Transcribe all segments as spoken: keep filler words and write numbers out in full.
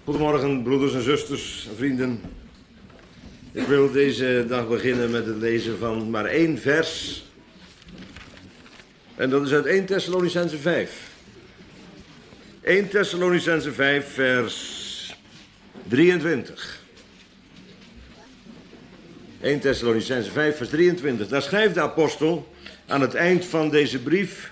Goedemorgen, broeders en zusters en vrienden. Ik wil deze dag beginnen met het lezen van maar één vers. En dat is uit Eerste Thessalonicenzen vijf. Eerste Thessalonicenzen vijf, vers drieëntwintig. Eerste Thessalonicenzen vijf, vers drieëntwintig. Daar schrijft de apostel aan het eind van deze brief: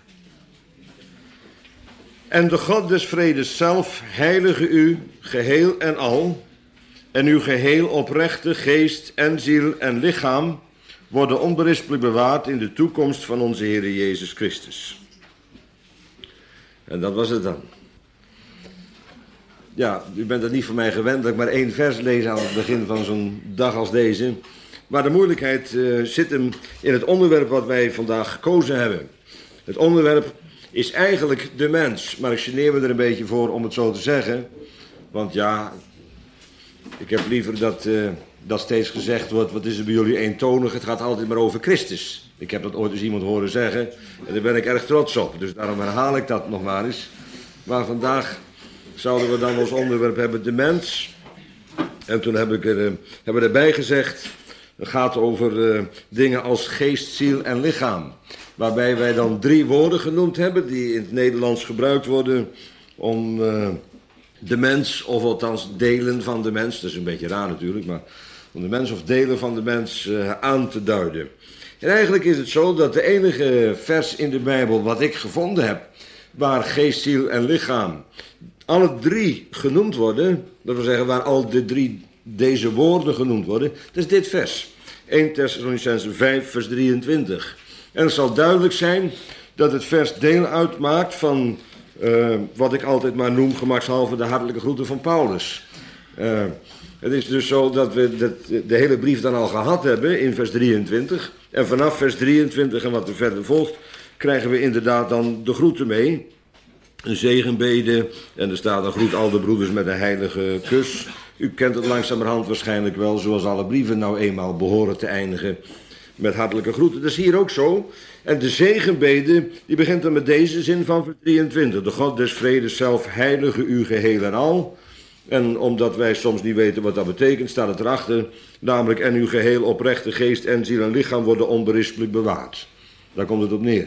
En de God des vredes zelf heilige u geheel en al, en uw geheel oprechte geest en ziel en lichaam worden onberispelijk bewaard in de toekomst van onze Heer Jezus Christus. En dat was het dan. Ja, u bent het niet van mij gewend dat ik maar één vers lees aan het begin van zo'n dag als deze. Maar de moeilijkheid uh, zit hem in het onderwerp wat wij vandaag gekozen hebben. Het onderwerp is eigenlijk de mens, maar ik geneer me er een beetje voor om het zo te zeggen. Want ja, ik heb liever dat, uh, dat steeds gezegd wordt, wat is er bij jullie eentonig? Het gaat altijd maar over Christus. Ik heb dat ooit eens iemand horen zeggen en daar ben ik erg trots op. Dus daarom herhaal ik dat nog maar eens. Maar vandaag zouden we dan als onderwerp hebben de mens. En toen heb ik er, uh, hebben we erbij gezegd, het gaat over uh, dingen als geest, ziel en lichaam. Waarbij wij dan drie woorden genoemd hebben die in het Nederlands gebruikt worden om uh, de mens, of althans delen van de mens, dat is een beetje raar natuurlijk, maar om de mens of delen van de mens uh, aan te duiden. En eigenlijk is het zo dat de enige vers in de Bijbel wat ik gevonden heb, waar geest, ziel en lichaam alle drie genoemd worden, dat wil zeggen waar al de drie deze woorden genoemd worden, dat is dit vers. Eerste Thessalonicenzen vijf, vers drieëntwintig. En het zal duidelijk zijn dat het vers deel uitmaakt van uh, wat ik altijd maar noem gemakshalve de hartelijke groeten van Paulus. Uh, het is dus zo dat we de, de hele brief dan al gehad hebben in vers drieëntwintig. En vanaf vers drieëntwintig en wat er verder volgt, krijgen we inderdaad dan de groeten mee. Een zegenbede en er staat dan groet al de broeders met een heilige kus. U kent het langzamerhand waarschijnlijk wel, zoals alle brieven nou eenmaal behoren te eindigen met hartelijke groeten. Dat is hier ook zo. En de zegenbede, die begint dan met deze zin van vers drieëntwintig. De God des vredes zelf heilige u geheel en al. En omdat wij soms niet weten wat dat betekent, staat het erachter. Namelijk, en uw geheel oprechte geest en ziel en lichaam worden onberispelijk bewaard. Daar komt het op neer.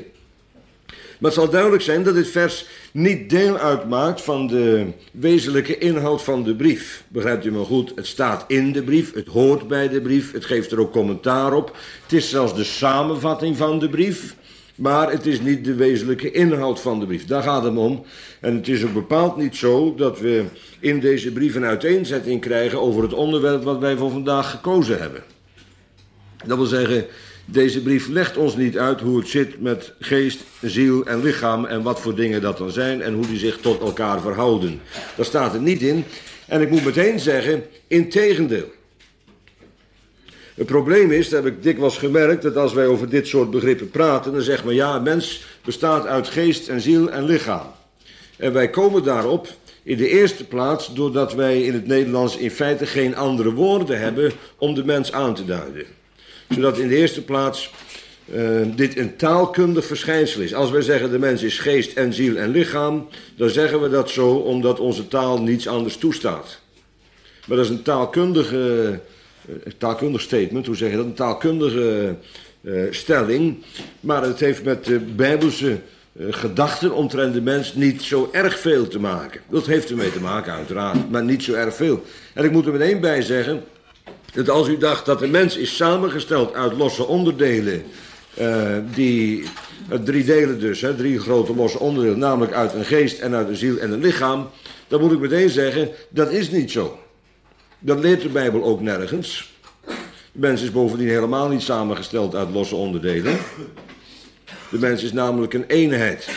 Maar het zal duidelijk zijn dat dit vers niet deel uitmaakt van de wezenlijke inhoud van de brief. Begrijpt u me goed? Het staat in de brief, het hoort bij de brief, het geeft er ook commentaar op. Het is zelfs de samenvatting van de brief, maar het is niet de wezenlijke inhoud van de brief. Daar gaat het om. En het is ook bepaald niet zo dat we in deze brief een uiteenzetting krijgen over het onderwerp wat wij voor vandaag gekozen hebben. Dat wil zeggen, deze brief legt ons niet uit hoe het zit met geest, ziel en lichaam en wat voor dingen dat dan zijn en hoe die zich tot elkaar verhouden. Daar staat het niet in. En ik moet meteen zeggen, integendeel. Het probleem is, dat heb ik dikwijls gemerkt, dat als wij over dit soort begrippen praten, dan zeggen we ja, mens bestaat uit geest en ziel en lichaam. En wij komen daarop in de eerste plaats doordat wij in het Nederlands in feite geen andere woorden hebben om de mens aan te duiden. Zodat in de eerste plaats uh, dit een taalkundig verschijnsel is. Als wij zeggen de mens is geest en ziel en lichaam, dan zeggen we dat zo omdat onze taal niets anders toestaat. Maar dat is een taalkundige, uh, taalkundig statement, hoe zeg je dat? Een taalkundige uh, stelling. Maar het heeft met de Bijbelse uh, gedachten omtrent de mens niet zo erg veel te maken. Dat heeft ermee te maken uiteraard, maar niet zo erg veel. En ik moet er meteen bij zeggen dat als u dacht dat de mens is samengesteld uit losse onderdelen, uh, die, uh, drie delen dus, hè, drie grote losse onderdelen, namelijk uit een geest en uit een ziel en een lichaam, dan moet ik meteen zeggen, dat is niet zo. Dat leert de Bijbel ook nergens. De mens is bovendien helemaal niet samengesteld uit losse onderdelen. De mens is namelijk een eenheid.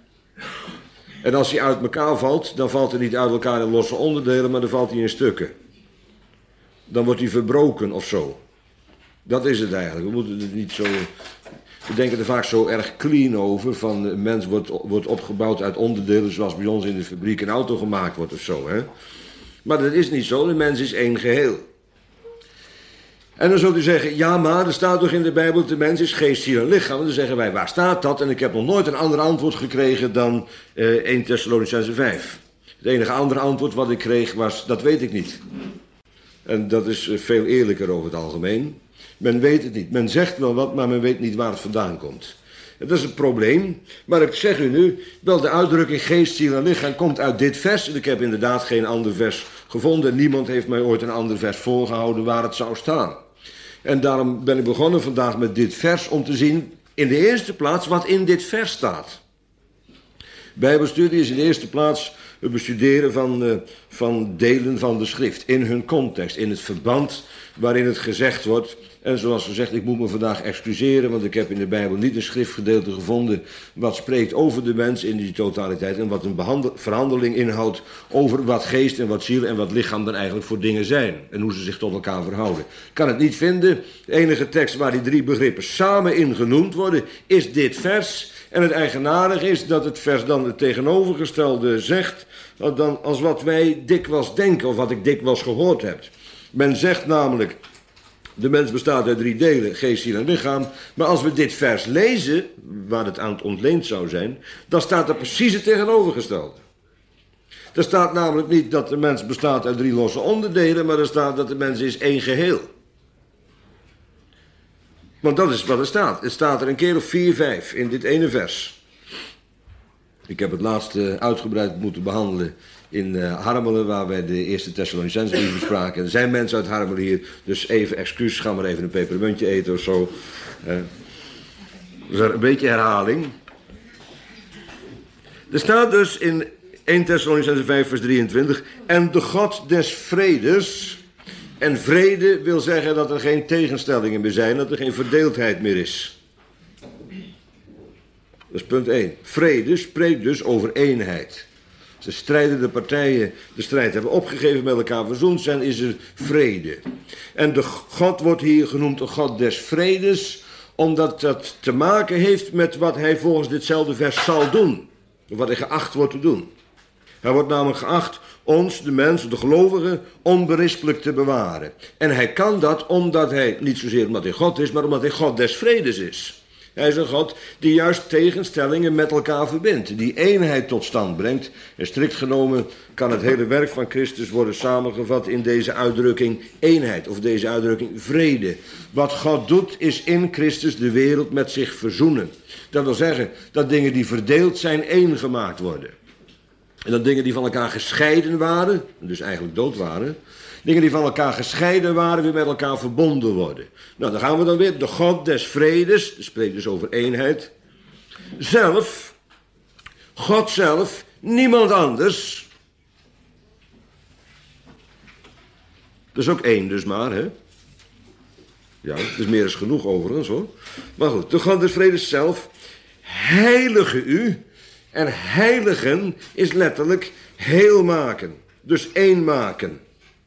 En als hij uit elkaar valt, dan valt hij niet uit elkaar in losse onderdelen, maar dan valt hij in stukken. Dan wordt hij verbroken of zo. Dat is het eigenlijk. We moeten het niet zo. We denken er vaak zo erg clean over. Van een mens wordt, wordt opgebouwd uit onderdelen zoals bij ons in de fabriek een auto gemaakt wordt of zo. Hè? Maar dat is niet zo. De mens is één geheel. En dan zult u zeggen, ja maar er staat toch in de Bijbel dat de mens is geest, ziel en lichaam. En dan zeggen wij, waar staat dat? En ik heb nog nooit een ander antwoord gekregen dan uh, Eerste Thessalonicenzen vijf. Het enige andere antwoord wat ik kreeg was, dat weet ik niet. En dat is veel eerlijker over het algemeen. Men weet het niet. Men zegt wel wat, maar men weet niet waar het vandaan komt. Dat is een probleem. Maar ik zeg u nu, wel de uitdrukking geest, ziel en lichaam komt uit dit vers. En ik heb inderdaad geen ander vers gevonden. Niemand heeft mij ooit een ander vers voorgehouden waar het zou staan. En daarom ben ik begonnen vandaag met dit vers om te zien in de eerste plaats wat in dit vers staat. Bijbelstudie is in de eerste plaats het bestuderen van, uh, van delen van de schrift. In hun context, in het verband waarin het gezegd wordt. En zoals gezegd, ik moet me vandaag excuseren, want ik heb in de Bijbel niet een schriftgedeelte gevonden wat spreekt over de mens in die totaliteit en wat een behandel, verhandeling inhoudt over wat geest en wat ziel en wat lichaam dan eigenlijk voor dingen zijn en hoe ze zich tot elkaar verhouden. Ik kan het niet vinden. De enige tekst waar die drie begrippen samen in genoemd worden is dit vers. En het eigenaardige is dat het vers dan het tegenovergestelde zegt dan als wat wij dikwijls denken of wat ik dikwijls gehoord heb. Men zegt namelijk, de mens bestaat uit drie delen, geest, ziel en lichaam. Maar als we dit vers lezen, waar het aan het ontleend zou zijn, dan staat er precies het tegenovergestelde. Er staat namelijk niet dat de mens bestaat uit drie losse onderdelen, maar er staat dat de mens is één geheel. Want dat is wat er staat. Het staat er een keer of vier, vijf in dit ene vers. Ik heb het laatst uitgebreid moeten behandelen in uh, Harmelen, waar wij de eerste Thessalonicenzen bespraken. Er zijn mensen uit Harmelen hier, dus even excuus, ga maar even een pepermuntje eten of zo. Uh, dus een beetje herhaling. Er staat dus in eerste Thessalonicenzen vijf vers drieëntwintig, en de God des vredes, en vrede wil zeggen dat er geen tegenstellingen meer zijn, dat er geen verdeeldheid meer is. Dat is punt één. Vrede spreekt dus over eenheid. De strijdende partijen de strijd hebben opgegeven, met elkaar verzoend zijn, is er vrede. En de God wordt hier genoemd de God des vredes, omdat dat te maken heeft met wat hij volgens ditzelfde vers zal doen. Wat hij geacht wordt te doen. Hij wordt namelijk geacht ons, de mens, de gelovigen, onberispelijk te bewaren. En hij kan dat omdat hij, niet zozeer omdat hij God is, maar omdat hij God des vredes is. Hij is een God die juist tegenstellingen met elkaar verbindt. Die eenheid tot stand brengt. En strikt genomen kan het hele werk van Christus worden samengevat in deze uitdrukking eenheid. Of deze uitdrukking vrede. Wat God doet is in Christus de wereld met zich verzoenen. Dat wil zeggen dat dingen die verdeeld zijn één gemaakt worden. En dat dingen die van elkaar gescheiden waren, dus eigenlijk dood waren, dingen die van elkaar gescheiden waren, weer met elkaar verbonden worden. Nou, dan gaan we dan weer. De God des vredes, dat spreekt dus over eenheid. Zelf, God zelf, niemand anders. Dat is ook één dus maar, hè. Ja, het is meer dan genoeg overigens, hoor. Maar goed, de God des vredes zelf, heilige u. En heiligen is letterlijk heel maken. Dus één maken.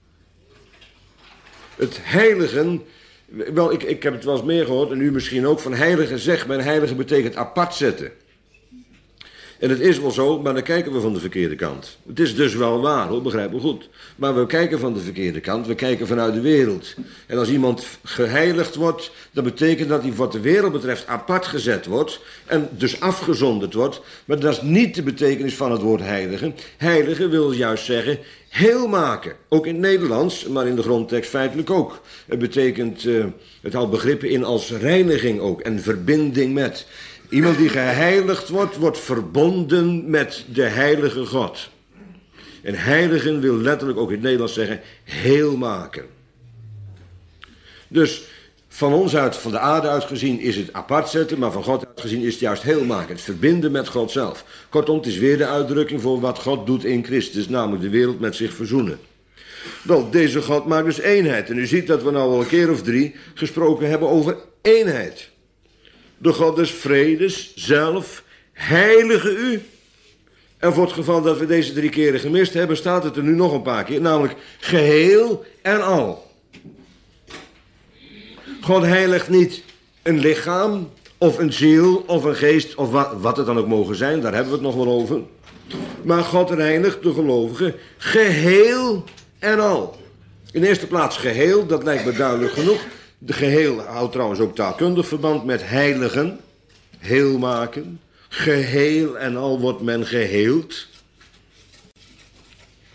Het heiligen, wel ik, ik heb het wel eens meer gehoord en u misschien ook, van heiligen zegt men, heilige betekent apart zetten. En het is wel zo, maar dan kijken we van de verkeerde kant. Het is dus wel waar, hoor, begrijp me goed. Maar we kijken van de verkeerde kant, we kijken vanuit de wereld. En als iemand geheiligd wordt, dat betekent dat hij wat de wereld betreft apart gezet wordt. En dus afgezonderd wordt. Maar dat is niet de betekenis van het woord heilige. Heilige wil juist zeggen heel maken. Ook in het Nederlands, maar in de grondtekst feitelijk ook. Het betekent, uh, het houdt begrippen in als reiniging ook en verbinding met. Iemand die geheiligd wordt, wordt verbonden met de heilige God. En heiligen wil letterlijk ook in het Nederlands zeggen heel maken. Dus van ons uit, van de aarde uit gezien is het apart zetten, maar van God uit gezien is het juist heel maken. Het verbinden met God zelf. Kortom, het is weer de uitdrukking voor wat God doet in Christus, namelijk de wereld met zich verzoenen. Wel, deze God maakt dus eenheid. En u ziet dat we nou al een keer of drie gesproken hebben over eenheid. De God des vredes zelf, heilige u. En voor het geval dat we deze drie keren gemist hebben, staat het er nu nog een paar keer. Namelijk geheel en al. God heiligt niet een lichaam, of een ziel, of een geest, of wat, wat het dan ook mogen zijn. Daar hebben we het nog wel over. Maar God reinigt de gelovigen geheel en al. In de eerste plaats geheel, dat lijkt me duidelijk genoeg. De geheel houdt trouwens ook taalkundig verband met heiligen, heel maken. Geheel en al wordt men geheeld.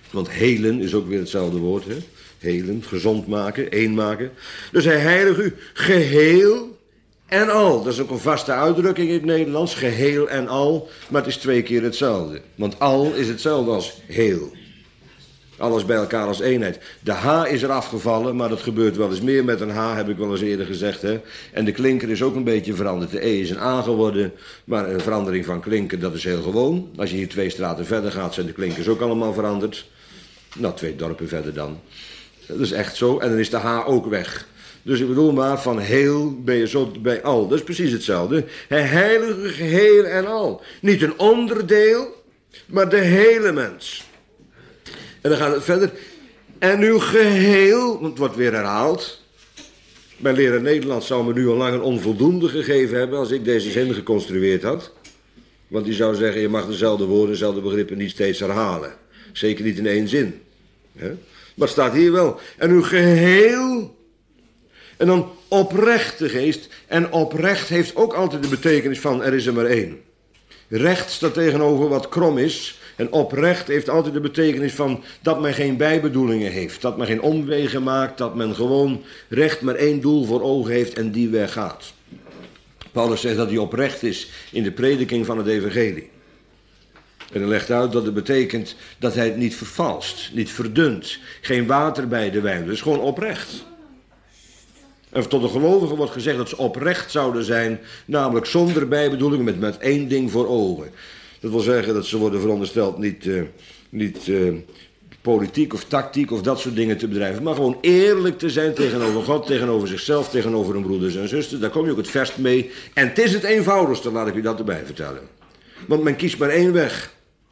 Want helen is ook weer hetzelfde woord, hè? Helen, gezond maken, één maken. Dus hij heiligt u geheel en al. Dat is ook een vaste uitdrukking in het Nederlands, geheel en al. Maar het is twee keer hetzelfde. Want al is hetzelfde als heel. Alles bij elkaar als eenheid. De H is er afgevallen, maar dat gebeurt wel eens meer met een H, heb ik wel eens eerder gezegd. Hè? En de klinker is ook een beetje veranderd. De E is een A geworden, maar een verandering van klinker, dat is heel gewoon. Als je hier twee straten verder gaat, zijn de klinkers ook allemaal veranderd. Nou, twee dorpen verder dan. Dat is echt zo. En dan is de H ook weg. Dus ik bedoel maar, van heel ben je zo bij al. Dat is precies hetzelfde. Hij heilige geheel en al. Niet een onderdeel, maar de hele mens. En dan gaat het verder. En uw geheel, want het wordt weer herhaald. Mijn leraar Nederlands zou me nu al lang een onvoldoende gegeven hebben als ik deze zin geconstrueerd had. Want die zou zeggen, je mag dezelfde woorden, dezelfde begrippen niet steeds herhalen. Zeker niet in één zin. He? Maar het staat hier wel. En uw geheel. En dan oprechte geest. En oprecht heeft ook altijd de betekenis van er is er maar één. Recht staat tegenover wat krom is. En oprecht heeft altijd de betekenis van dat men geen bijbedoelingen heeft. Dat men geen omwegen maakt. Dat men gewoon recht maar één doel voor ogen heeft en die weg gaat. Paulus zegt dat hij oprecht is in de prediking van het evangelie. En hij legt uit dat het betekent dat hij het niet vervalst, niet verdunt. Geen water bij de wijn, dus gewoon oprecht. En tot de gelovigen wordt gezegd dat ze oprecht zouden zijn, namelijk zonder bijbedoeling, met, met één ding voor ogen. Dat wil zeggen dat ze worden verondersteld niet, uh, niet uh, politiek of tactiek of dat soort dingen te bedrijven, maar gewoon eerlijk te zijn tegenover God, tegenover zichzelf, tegenover hun broeders en zusters. Daar kom je ook het verst mee. En het is het eenvoudigste, laat ik u dat erbij vertellen. Want men kiest maar één weg.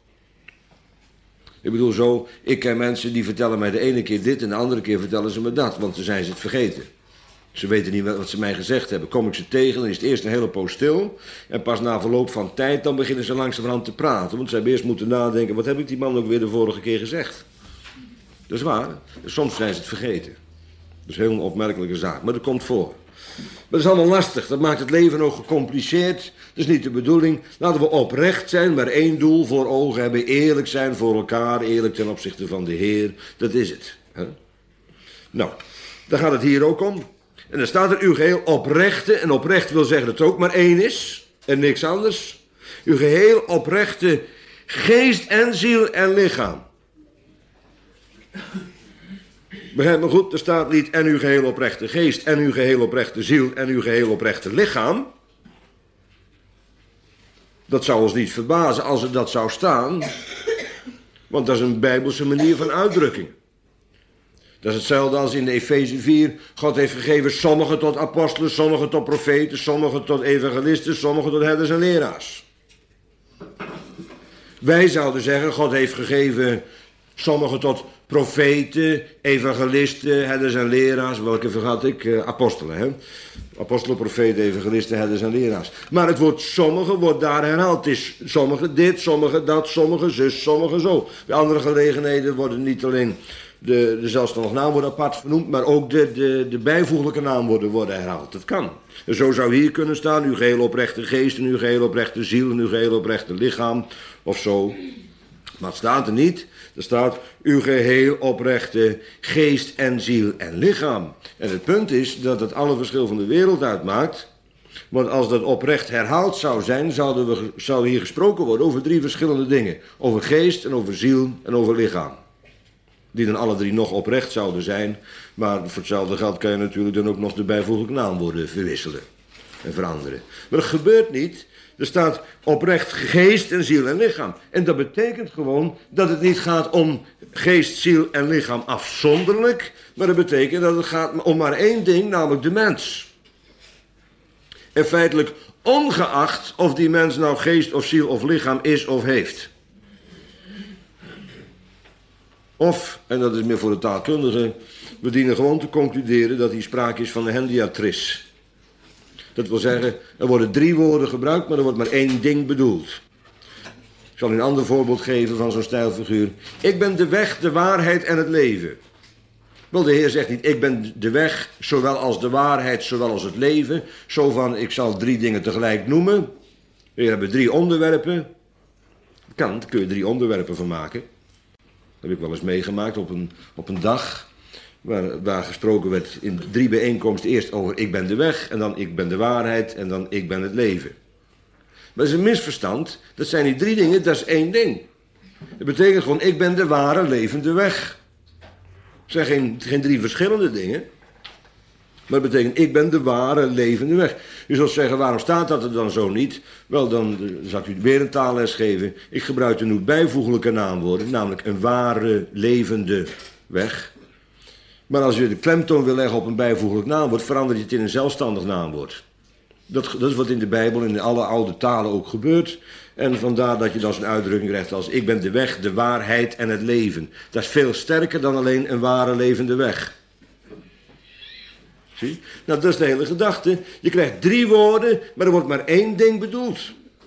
Ik bedoel zo, ik ken mensen die vertellen mij de ene keer dit en de andere keer vertellen ze me dat, want dan zijn ze het vergeten. Ze weten niet wat ze mij gezegd hebben. Kom ik ze tegen, dan is het eerst een hele poos stil. En pas na verloop van tijd, dan beginnen ze langzamerhand te praten. Want ze hebben eerst moeten nadenken, wat heb ik die man ook weer de vorige keer gezegd? Dat is waar. Soms zijn ze het vergeten. Dat is een heel opmerkelijke zaak, maar dat komt voor. Maar dat is allemaal lastig, dat maakt het leven ook gecompliceerd. Dat is niet de bedoeling. Laten we oprecht zijn, maar één doel voor ogen hebben. Eerlijk zijn voor elkaar, eerlijk ten opzichte van de Heer. Dat is het. Hè? Nou, daar gaat het hier ook om. En dan staat er uw geheel oprechte. En oprecht wil zeggen dat het ook maar één is. En niks anders. Uw geheel oprechte geest en ziel en lichaam. Begrijp me goed, er staat niet en uw geheel oprechte geest en uw geheel oprechte ziel en uw geheel oprechte lichaam. Dat zou ons niet verbazen als er dat zou staan. Want dat is een bijbelse manier van uitdrukking. Dat is hetzelfde als in de Efeze vier. God heeft gegeven sommigen tot apostelen, sommigen tot profeten, sommigen tot evangelisten, sommigen tot herders en leraars. Wij zouden zeggen, God heeft gegeven sommigen tot profeten, evangelisten, herders en leraars. Welke vergat ik? Uh, apostelen, hè? Apostelen, profeten, evangelisten, herders en leraars. Maar het woord sommige wordt daar herhaald. Het is sommige dit, sommige dat, sommige zus, sommige zo. Bij andere gelegenheden worden niet alleen de, de zelfstandige naamwoorden apart vernoemd, maar ook de, de, de bijvoeglijke naamwoorden worden herhaald. Dat kan. En zo zou hier kunnen staan, uw geheel oprechte geest en uw geheel oprechte ziel en uw geheel oprechte lichaam, of zo. Maar het staat er niet. Er staat uw geheel oprechte geest en ziel en lichaam. En het punt is dat het alle verschil van de wereld uitmaakt. Want als dat oprecht herhaald zou zijn, zouden we, zou hier gesproken worden over drie verschillende dingen. Over geest en over ziel en over lichaam. Die dan alle drie nog oprecht zouden zijn. Maar voor hetzelfde geld kan je natuurlijk dan ook nog de bijvoeglijke naamwoorden verwisselen. En veranderen. Maar dat gebeurt niet. Er staat oprecht geest en ziel en lichaam. En dat betekent gewoon dat het niet gaat om geest, ziel en lichaam afzonderlijk. Maar dat betekent dat het gaat om maar één ding, namelijk de mens. En feitelijk ongeacht of die mens nou geest of ziel of lichaam is of heeft. Of, en dat is meer voor de taalkundigen, we dienen gewoon te concluderen dat hier sprake is van een hendiatris. Dat wil zeggen, er worden drie woorden gebruikt, maar er wordt maar één ding bedoeld. Ik zal u een ander voorbeeld geven van zo'n stijlfiguur. Ik ben de weg, de waarheid en het leven. Wel, de Heer zegt niet, ik ben de weg, zowel als de waarheid, zowel als het leven. Zo van, ik zal drie dingen tegelijk noemen. We hebben drie onderwerpen. Dat kan, daar kun je drie onderwerpen van maken. heb ik wel eens meegemaakt op een, op een dag waar, waar gesproken werd in drie bijeenkomsten. Eerst over ik ben de weg en dan ik ben de waarheid en dan ik ben het leven. Maar dat is een misverstand. Dat zijn die drie dingen, dat is één ding. Dat betekent gewoon ik ben de ware levende weg. Het zijn geen, geen drie verschillende dingen. Maar het betekent, ik ben de ware levende weg. U zult zeggen, waarom staat dat er dan zo niet? Wel, dan zal ik u weer een taalles geven. Ik gebruik er nu bijvoeglijke naamwoorden, namelijk een ware levende weg. Maar als je de klemtoon wil leggen op een bijvoeglijk naamwoord, verander je het in een zelfstandig naamwoord. Dat, dat is wat in de Bijbel en in alle oude talen ook gebeurt. En vandaar dat je dan zo'n uitdrukking krijgt als ik ben de weg, de waarheid en het leven. Dat is veel sterker dan alleen een ware levende weg. Zie? Nou, dat is de hele gedachte. Je krijgt drie woorden, maar er wordt maar één ding bedoeld.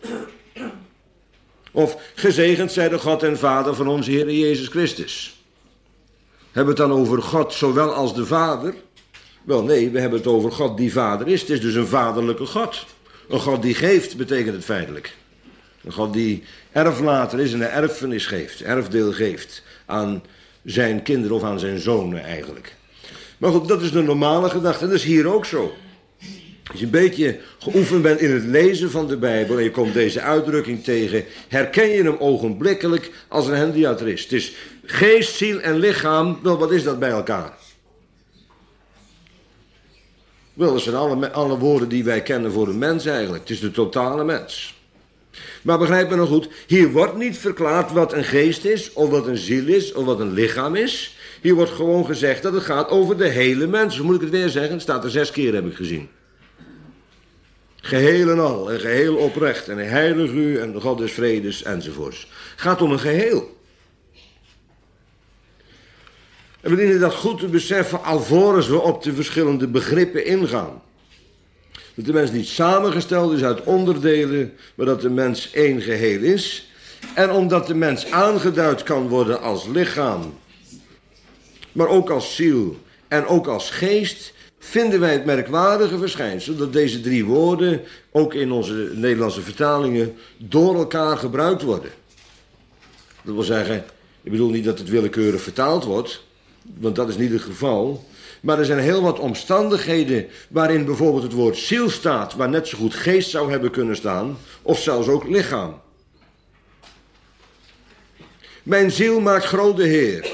Of gezegend zij de God en Vader van onze Heer Jezus Christus. Hebben we het dan over God zowel als de Vader? Wel nee, we hebben het over God die Vader is. Het is dus een vaderlijke God. Een God die geeft, betekent het feitelijk. Een God die erflater is en een erfenis geeft, erfdeel geeft aan zijn kinderen of aan zijn zonen eigenlijk. Maar goed, dat is de normale gedachte. En dat is hier ook zo. Als je een beetje geoefend bent in het lezen van de Bijbel en je komt deze uitdrukking tegen, herken je hem ogenblikkelijk als een hendiatrist. Het is geest, ziel en lichaam. Wel, wat is dat bij elkaar? Wel, dat zijn alle, alle woorden die wij kennen voor een mens eigenlijk. Het is de totale mens. Maar begrijp me nog goed, hier wordt niet verklaard wat een geest is, of wat een ziel is, of wat een lichaam is. Hier wordt gewoon gezegd dat het gaat over de hele mens. Hoe moet ik het weer zeggen? Het staat er zes keer, heb ik gezien. Geheel en al, en geheel oprecht, en heilig u, en de God des vredes, enzovoorts. Het gaat om een geheel. En we dienen dat goed te beseffen, alvorens we op de verschillende begrippen ingaan. Dat de mens niet samengesteld is uit onderdelen, maar dat de mens één geheel is. En omdat de mens aangeduid kan worden als lichaam, maar ook als ziel en ook als geest, vinden wij het merkwaardige verschijnsel dat deze drie woorden ook in onze Nederlandse vertalingen door elkaar gebruikt worden. Dat wil zeggen, ik bedoel niet dat het willekeurig vertaald wordt, want dat is niet het geval. Maar er zijn heel wat omstandigheden waarin bijvoorbeeld het woord ziel staat, waar net zo goed geest zou hebben kunnen staan, of zelfs ook lichaam. Mijn ziel maakt groot de Heer.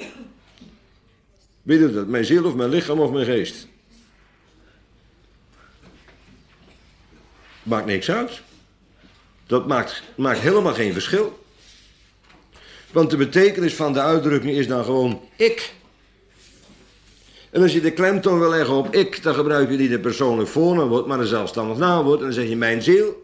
Weet u dat? Mijn ziel of mijn lichaam of mijn geest? Maakt niks uit. Dat maakt, maakt helemaal geen verschil. Want de betekenis van de uitdrukking is dan gewoon ik. En als je de klemtoon wil leggen op ik, dan gebruik je niet een persoonlijk voornaamwoord, maar een zelfstandig naamwoord. En dan zeg je mijn ziel.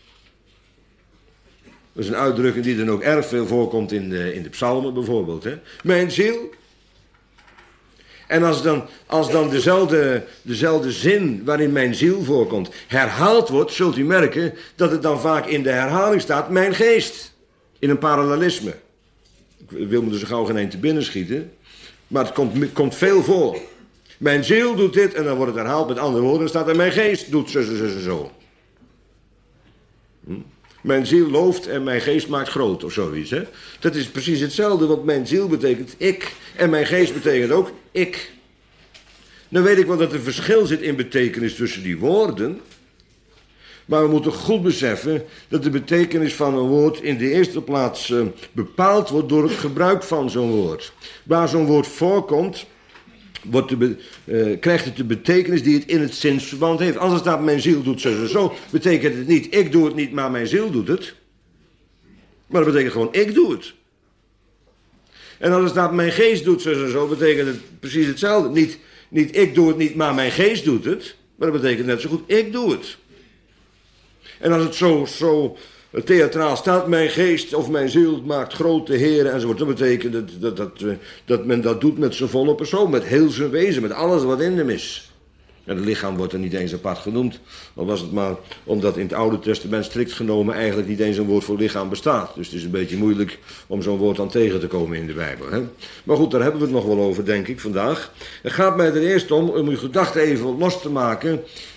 Dat is een uitdrukking die dan ook erg veel voorkomt in de, in de psalmen bijvoorbeeld. Hè? Mijn ziel. En als dan, als dan dezelfde, dezelfde zin waarin mijn ziel voorkomt herhaald wordt, zult u merken dat het dan vaak in de herhaling staat mijn geest. In een parallelisme. Ik wil me er zo gauw geen een te binnen schieten. Maar het komt, komt veel voor. Mijn ziel doet dit en dan wordt het herhaald met andere woorden. Dan staat er mijn geest doet zo, zo, zo, zo. Hm? Mijn ziel looft en mijn geest maakt groot of zoiets. Hè? Dat is precies hetzelfde, want mijn ziel betekent ik en mijn geest betekent ook ik. Nou weet ik wel dat er verschil zit in betekenis tussen die woorden. Maar we moeten goed beseffen dat de betekenis van een woord in de eerste plaats uh, bepaald wordt door het gebruik van zo'n woord. Waar zo'n woord voorkomt, wordt de be, uh, krijgt het de betekenis die het in het zinsverband heeft. Als er staat mijn ziel doet zo en zo, betekent het niet ik doe het niet, maar mijn ziel doet het. Maar dat betekent gewoon ik doe het. En als er staat mijn geest doet zo en zo, betekent het precies hetzelfde. Niet, niet ik doe het niet, maar mijn geest doet het. Maar dat betekent net zo goed ik doe het. En als het zo, zo theatraal staat, mijn geest of mijn ziel maakt grote heren enzovoort. Dat betekent dat, dat, dat, dat men dat doet met zijn volle persoon, met heel zijn wezen, met alles wat in hem is. En het lichaam wordt er niet eens apart genoemd. Al was het maar omdat in het Oude Testament strikt genomen eigenlijk niet eens een woord voor lichaam bestaat. Dus het is een beetje moeilijk om zo'n woord dan tegen te komen in de Bijbel. Hè? Maar goed, daar hebben we het nog wel over, denk ik, vandaag. Het gaat mij er eerst om, om uw gedachten even los te maken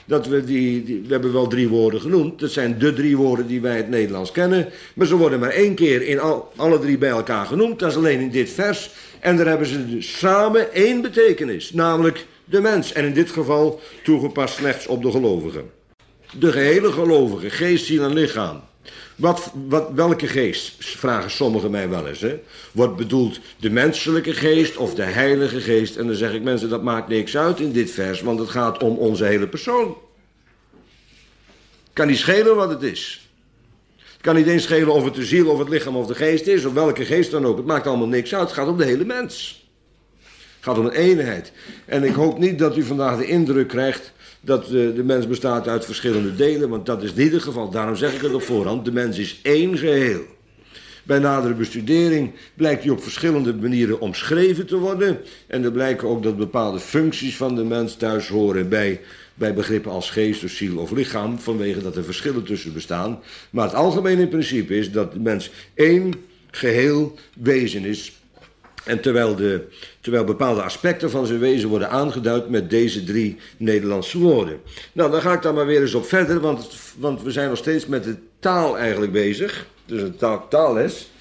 dat we die, die... We hebben wel drie woorden genoemd. Dat zijn de drie woorden die wij het Nederlands kennen. Maar ze worden maar één keer in al, alle drie bij elkaar genoemd. Dat is alleen in dit vers. En daar hebben ze dus samen één betekenis. Namelijk de mens. En in dit geval toegepast slechts op de gelovigen. De gehele gelovige, geest, ziel en lichaam. Wat, wat, welke geest, vragen sommigen mij wel eens. Hè? Wordt bedoeld de menselijke geest of de heilige geest? En dan zeg ik, mensen, dat maakt niks uit in dit vers, want het gaat om onze hele persoon. Kan niet schelen wat het is. Het kan niet eens schelen of het de ziel of het lichaam of de geest is, of welke geest dan ook. Het maakt allemaal niks uit, het gaat om de hele mens. Het gaat om een eenheid. En ik hoop niet dat u vandaag de indruk krijgt dat de, de mens bestaat uit verschillende delen, want dat is niet het geval. Daarom zeg ik het op voorhand, de mens is één geheel. Bij nadere bestudering blijkt die op verschillende manieren omschreven te worden. En er blijkt ook dat bepaalde functies van de mens thuis horen bij, bij begrippen als geest of ziel of lichaam, vanwege dat er verschillen tussen bestaan. Maar het algemene principe is dat de mens één geheel wezen is. En terwijl, de, terwijl bepaalde aspecten van zijn wezen worden aangeduid met deze drie Nederlandse woorden. Nou, dan ga ik daar maar weer eens op verder, want, want we zijn nog steeds met de taal eigenlijk bezig. Dus een taal, taalles.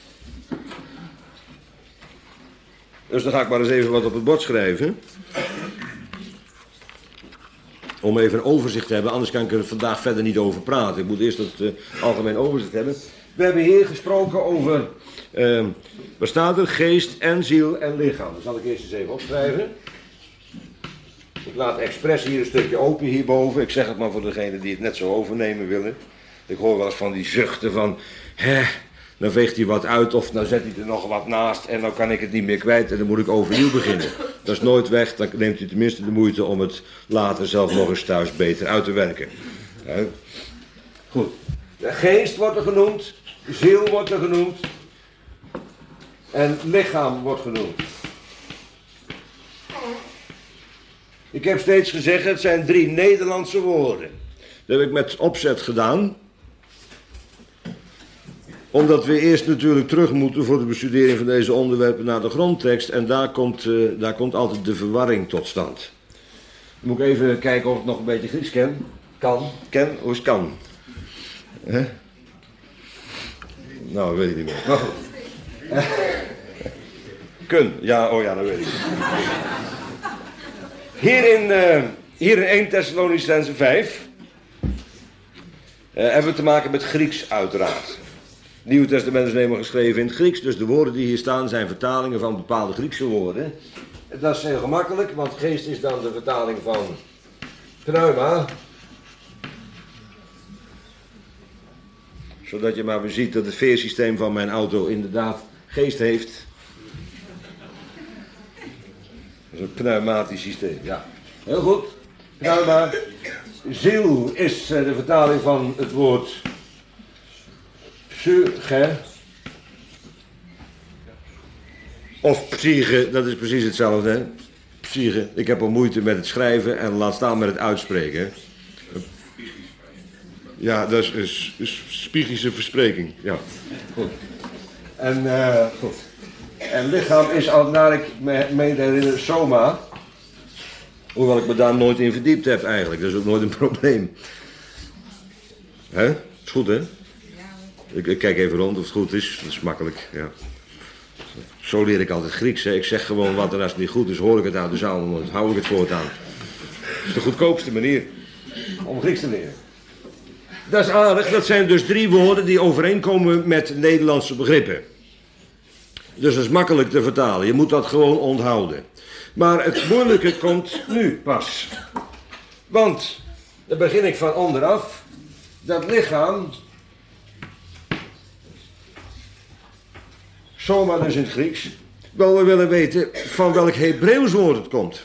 Dus dan ga ik maar eens even wat op het bord schrijven. Om even een overzicht te hebben, anders kan ik er vandaag verder niet over praten. Ik moet eerst het uh, algemeen overzicht hebben. We hebben hier gesproken over, uh, wat staat er? Geest en ziel en lichaam. Dat zal ik eerst eens even opschrijven. Ik laat expres hier een stukje open hierboven. Ik zeg het maar voor degenen die het net zo overnemen willen. Ik hoor wel eens van die zuchten van, hè, dan veegt hij wat uit of dan zet hij er nog wat naast en dan kan ik het niet meer kwijt en dan moet ik overnieuw beginnen. Dat is nooit weg, dan neemt u tenminste de moeite om het later zelf nog eens thuis beter uit te werken. Ja. Goed. De geest wordt er genoemd, ziel wordt er genoemd en lichaam wordt genoemd. Ik heb steeds gezegd, het zijn drie Nederlandse woorden. Dat heb ik met opzet gedaan. Omdat we eerst natuurlijk terug moeten voor de bestudering van deze onderwerpen naar de grondtekst. En daar komt, uh, daar komt altijd de verwarring tot stand. Dan moet ik even kijken of ik nog een beetje Grieks ken. Kan. Ken, hoe is het kan? Hè? Nou, dat weet ik niet meer. Maar goed. Kun, ja, oh ja, dat weet ik. Hier in, uh, hier in Eerste Thessalonicenzen vijf uh, hebben we te maken met Grieks uiteraard. Het Nieuwe Testament is helemaal geschreven in het Grieks, dus de woorden die hier staan zijn vertalingen van bepaalde Griekse woorden. Dat is heel gemakkelijk, want geest is dan de vertaling van pneuma. Zodat je maar weer ziet dat het veersysteem van mijn auto inderdaad geest heeft. Dat is een pneumatisch systeem, ja. Heel goed. Pneuma. Ziel is de vertaling van het woord psyche. Of psyche, dat is precies hetzelfde. Hè? Psyche. Ik heb al moeite met het schrijven en laat staan met het uitspreken. Ja, dat is, is, is spiegische verspreking. Ja, goed. En, uh, goed. En lichaam is, al naar ik me meen te herinneren, soma. Hoewel ik me daar nooit in verdiept heb eigenlijk. Dat is ook nooit een probleem. Hè? Is goed, hè? Ik, ik kijk even rond of het goed is. Dat is makkelijk, ja. Zo leer ik altijd Grieks, hè. Ik zeg gewoon wat en als het niet goed is, hoor ik het uit de zaal. Dan hou ik het voortaan. Dat is de goedkoopste manier om Grieks te leren. Dat is aardig. Dat zijn dus drie woorden die overeenkomen met Nederlandse begrippen. Dus dat is makkelijk te vertalen. Je moet dat gewoon onthouden. Maar het moeilijke komt nu pas. Want, dan begin ik van onderaf. Dat lichaam, soma dus in het Grieks. Wel, we willen weten van welk Hebreeuws woord het komt.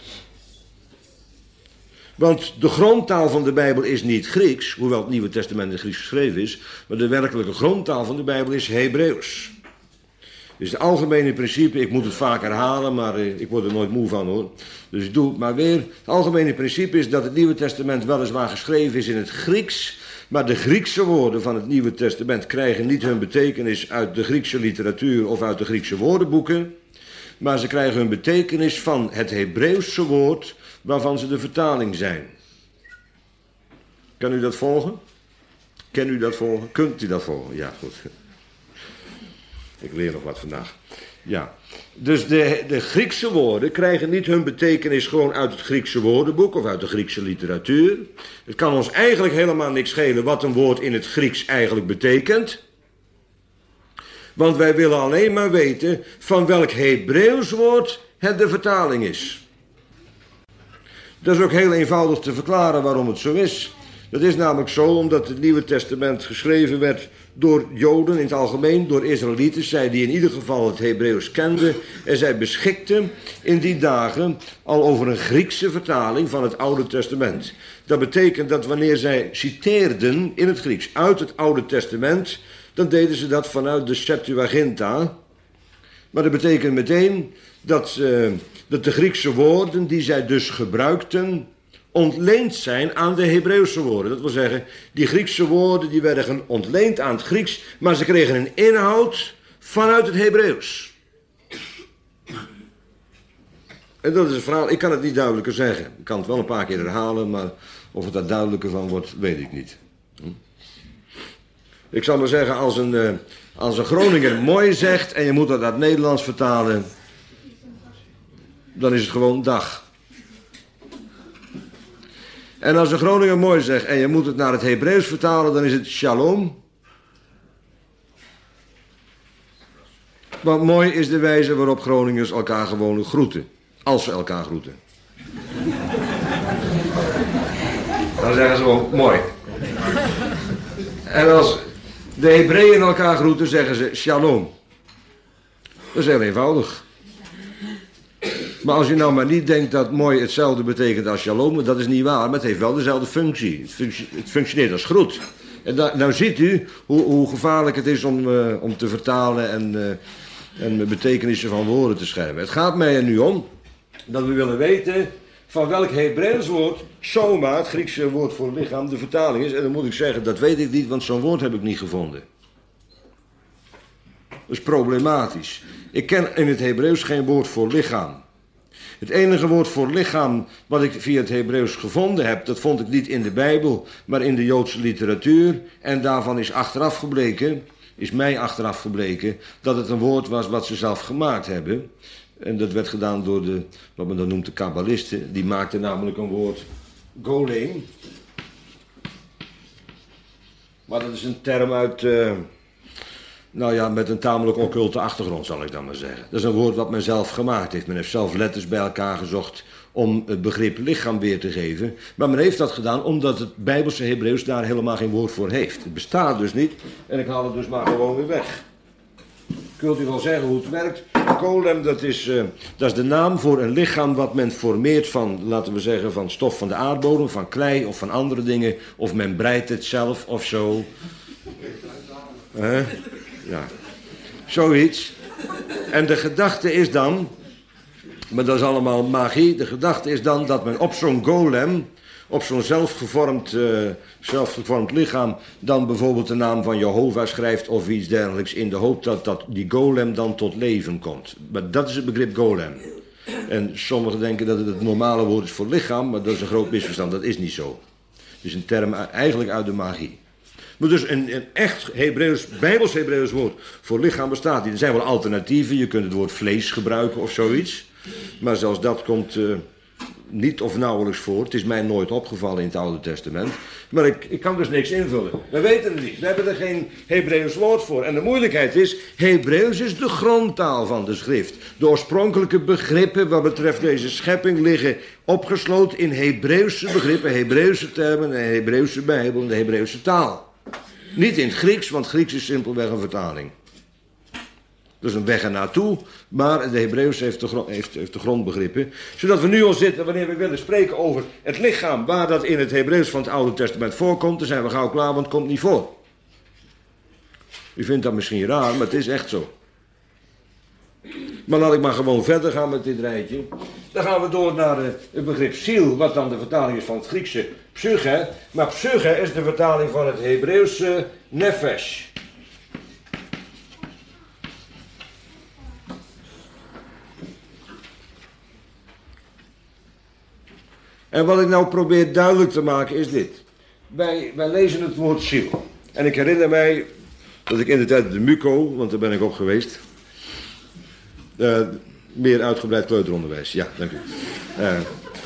Want de grondtaal van de Bijbel is niet Grieks, hoewel het Nieuwe Testament in Grieks geschreven is. Maar de werkelijke grondtaal van de Bijbel is Hebreeuws. Dus het algemene principe, ik moet het vaak herhalen, maar ik word er nooit moe van hoor. Dus ik doe het maar weer. Het algemene principe is dat het Nieuwe Testament weliswaar geschreven is in het Grieks. Maar de Griekse woorden van het Nieuwe Testament krijgen niet hun betekenis uit de Griekse literatuur of uit de Griekse woordenboeken. Maar ze krijgen hun betekenis van het Hebreeuwse woord waarvan ze de vertaling zijn. Kan u dat volgen? Kan u dat volgen? Kunt u dat volgen? Ja, goed. Ik leer nog wat vandaag. Ja. Dus de, de Griekse woorden krijgen niet hun betekenis gewoon uit het Griekse woordenboek of uit de Griekse literatuur. Het kan ons eigenlijk helemaal niks schelen wat een woord in het Grieks eigenlijk betekent. Want wij willen alleen maar weten van welk Hebreeuws woord het de vertaling is. Dat is ook heel eenvoudig te verklaren waarom het zo is. Dat is namelijk zo omdat het Nieuwe Testament geschreven werd door Joden in het algemeen, door Israëlieten, zij die in ieder geval het Hebreeuws kenden. En zij beschikten in die dagen al over een Griekse vertaling van het Oude Testament. Dat betekent dat wanneer zij citeerden in het Grieks uit het Oude Testament, dan deden ze dat vanuit de Septuaginta. Maar dat betekent meteen dat, uh, dat de Griekse woorden die zij dus gebruikten ontleend zijn aan de Hebreeuwse woorden. Dat wil zeggen, die Griekse woorden die werden ontleend aan het Grieks, maar ze kregen een inhoud vanuit het Hebreeuws. En dat is het verhaal. Ik kan het niet duidelijker zeggen. Ik kan het wel een paar keer herhalen, maar of het daar duidelijker van wordt, weet ik niet. Hm? Ik zal maar zeggen, als een, uh, als een Groninger mooi zegt en je moet dat naar het Nederlands vertalen, dan is het gewoon dag. En als een Groninger mooi zegt en je moet het naar het Hebreeuws vertalen, dan is het shalom. Want mooi is de wijze waarop Groningers elkaar gewoon groeten. Als ze elkaar groeten. Dan zeggen ze gewoon mooi. En als de Hebreeën elkaar groeten, zeggen ze shalom. Dat is heel eenvoudig. Maar als je nou maar niet denkt dat mooi hetzelfde betekent als shalom, dat is niet waar, maar het heeft wel dezelfde functie. Het, functie, het functioneert als groet. En da, nou ziet u hoe, hoe gevaarlijk het is om, uh, om te vertalen en, uh, en betekenissen van woorden te schermen. Het gaat mij er nu om dat we willen weten van welk Hebreeuws woord soma, het Griekse woord voor lichaam, de vertaling is. En dan moet ik zeggen, dat weet ik niet, want zo'n woord heb ik niet gevonden. Dat is problematisch. Ik ken in het Hebreeuws geen woord voor lichaam. Het enige woord voor lichaam wat ik via het Hebreeuws gevonden heb, dat vond ik niet in de Bijbel, maar in de Joodse literatuur. En daarvan is achteraf gebleken, is mij achteraf gebleken, dat het een woord was wat ze zelf gemaakt hebben. En dat werd gedaan door de, wat men dan noemt de kabbalisten. Die maakten namelijk een woord golem. Maar dat is een term uit, uh, nou ja, met een tamelijk occulte achtergrond zal ik dan maar zeggen. Dat is een woord wat men zelf gemaakt heeft. Men heeft zelf letters bij elkaar gezocht om het begrip lichaam weer te geven. Maar men heeft dat gedaan omdat het Bijbelse Hebreeuws daar helemaal geen woord voor heeft. Het bestaat dus niet en ik haal het dus maar gewoon weer weg. Kunt u wel zeggen hoe het werkt? Golem, dat is, uh, dat is de naam voor een lichaam wat men formeert van, laten we zeggen, van stof van de aardbodem, van klei of van andere dingen. Of men breidt het zelf of zo. Uh, ja, zoiets. En de gedachte is dan, maar dat is allemaal magie, de gedachte is dan dat men op zo'n golem, op zo'n zelfgevormd, uh, zelfgevormd lichaam, dan bijvoorbeeld de naam van Jehovah schrijft of iets dergelijks, in de hoop dat, dat die golem dan tot leven komt. Maar dat is het begrip golem. En sommigen denken dat het het normale woord is voor lichaam, maar dat is een groot misverstand, dat is niet zo. Het is een term eigenlijk uit de magie. Maar dus een, een echt Hebreeuws, Bijbels Hebreeuws woord voor lichaam bestaat niet. Er zijn wel alternatieven, je kunt het woord vlees gebruiken of zoiets. Maar zelfs dat komt uh, niet of nauwelijks voor. Het is mij nooit opgevallen in het Oude Testament. Maar ik, ik kan dus niks invullen. We weten het niet. We hebben er geen Hebreeuws woord voor. En de moeilijkheid is, Hebreeuws is de grondtaal van de schrift. De oorspronkelijke begrippen wat betreft deze schepping liggen opgesloten in Hebreeuwse begrippen, Hebreeuwse termen, de Hebreeuwse Bijbel en de Hebreeuwse taal. Niet in het Grieks, want Grieks is simpelweg een vertaling. Dat is een weg ernaartoe, maar de Hebreeuws heeft de, grond, heeft, heeft de grondbegrippen. Zodat we nu al zitten, wanneer we willen spreken over het lichaam, waar dat in het Hebreeuws van het Oude Testament voorkomt, dan zijn we gauw klaar, want het komt niet voor. U vindt dat misschien raar, maar het is echt zo. Maar laat ik maar gewoon verder gaan met dit rijtje. Dan gaan we door naar de, het begrip ziel, wat dan de vertaling is van het Griekse psyche. Maar psyche is de vertaling van het Hebreeuwse nefesh. En wat ik nou probeer duidelijk te maken is dit. wij, wij lezen het woord ziel. En ik herinner mij dat ik in de tijd de MUCO, want daar ben ik ook geweest, uh, meer uitgebreid kleuteronderwijs, ja, dank u. Uh,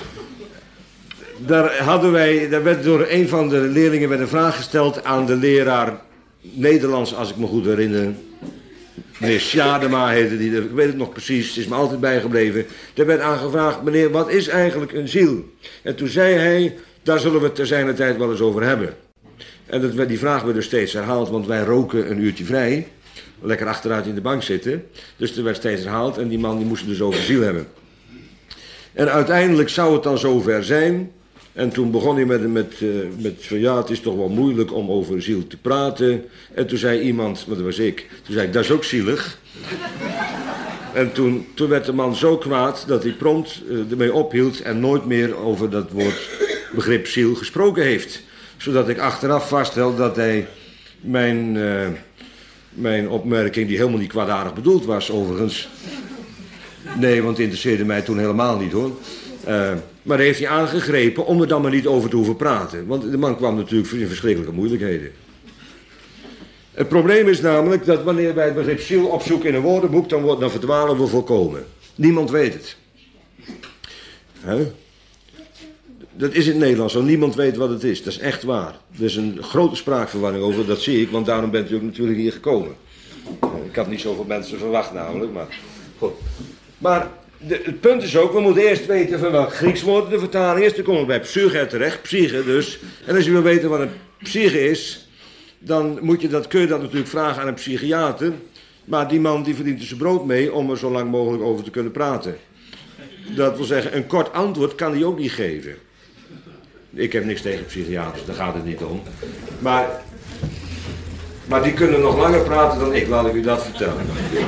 daar hadden wij, daar werd door een van de leerlingen werd een vraag gesteld aan de leraar Nederlands, als ik me goed herinner. Meneer Sjadema heette die, ik weet het nog precies, het is me altijd bijgebleven. Er werd aangevraagd, meneer, wat is eigenlijk een ziel? En toen zei hij, daar zullen we het ter zijner tijd wel eens over hebben. En dat werd, die vraag werd dus steeds herhaald, want wij roken een uurtje vrij. Lekker achteruit in de bank zitten. Dus er werd steeds herhaald en die man die moest het dus over ziel hebben. En uiteindelijk zou het dan zover zijn. En toen begon hij met, met, met van ja, het is toch wel moeilijk om over ziel te praten. En toen zei iemand, maar dat was ik, toen zei ik, dat is ook zielig. En toen, toen werd de man zo kwaad dat hij prompt uh, ermee ophield en nooit meer over dat woord begrip ziel gesproken heeft. Zodat ik achteraf vaststel dat hij mijn, uh, mijn opmerking, die helemaal niet kwaadaardig bedoeld was overigens. Nee, want het interesseerde mij toen helemaal niet hoor. Uh, maar daar heeft hij aangegrepen om er dan maar niet over te hoeven praten. Want de man kwam natuurlijk in verschrikkelijke moeilijkheden. Het probleem is namelijk dat wanneer wij het begrip ziel opzoeken in een woordenboek, dan, wordt, dan verdwalen we volkomen. Niemand weet het. Huh? Dat is in het Nederlands zo. Niemand weet wat het is. Dat is echt waar. Er is een grote spraakverwarring over, dat zie ik, want daarom bent u ook natuurlijk hier gekomen. Ik had niet zoveel mensen verwacht namelijk, maar goed. Maar de, het punt is ook, we moeten eerst weten van welk Grieks woord de vertaling is. Dan komen we bij psyche terecht, psyche dus. En als je wil weten wat een psyche is, dan moet je dat, kun je dat natuurlijk vragen aan een psychiater. Maar die man die verdient er zijn brood mee om er zo lang mogelijk over te kunnen praten. Dat wil zeggen, een kort antwoord kan hij ook niet geven. Ik heb niks tegen psychiaters, daar gaat het niet om. Maar, maar die kunnen nog langer praten dan ik, laat ik u dat vertellen.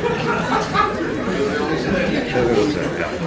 Dat wil ik zeggen, ja.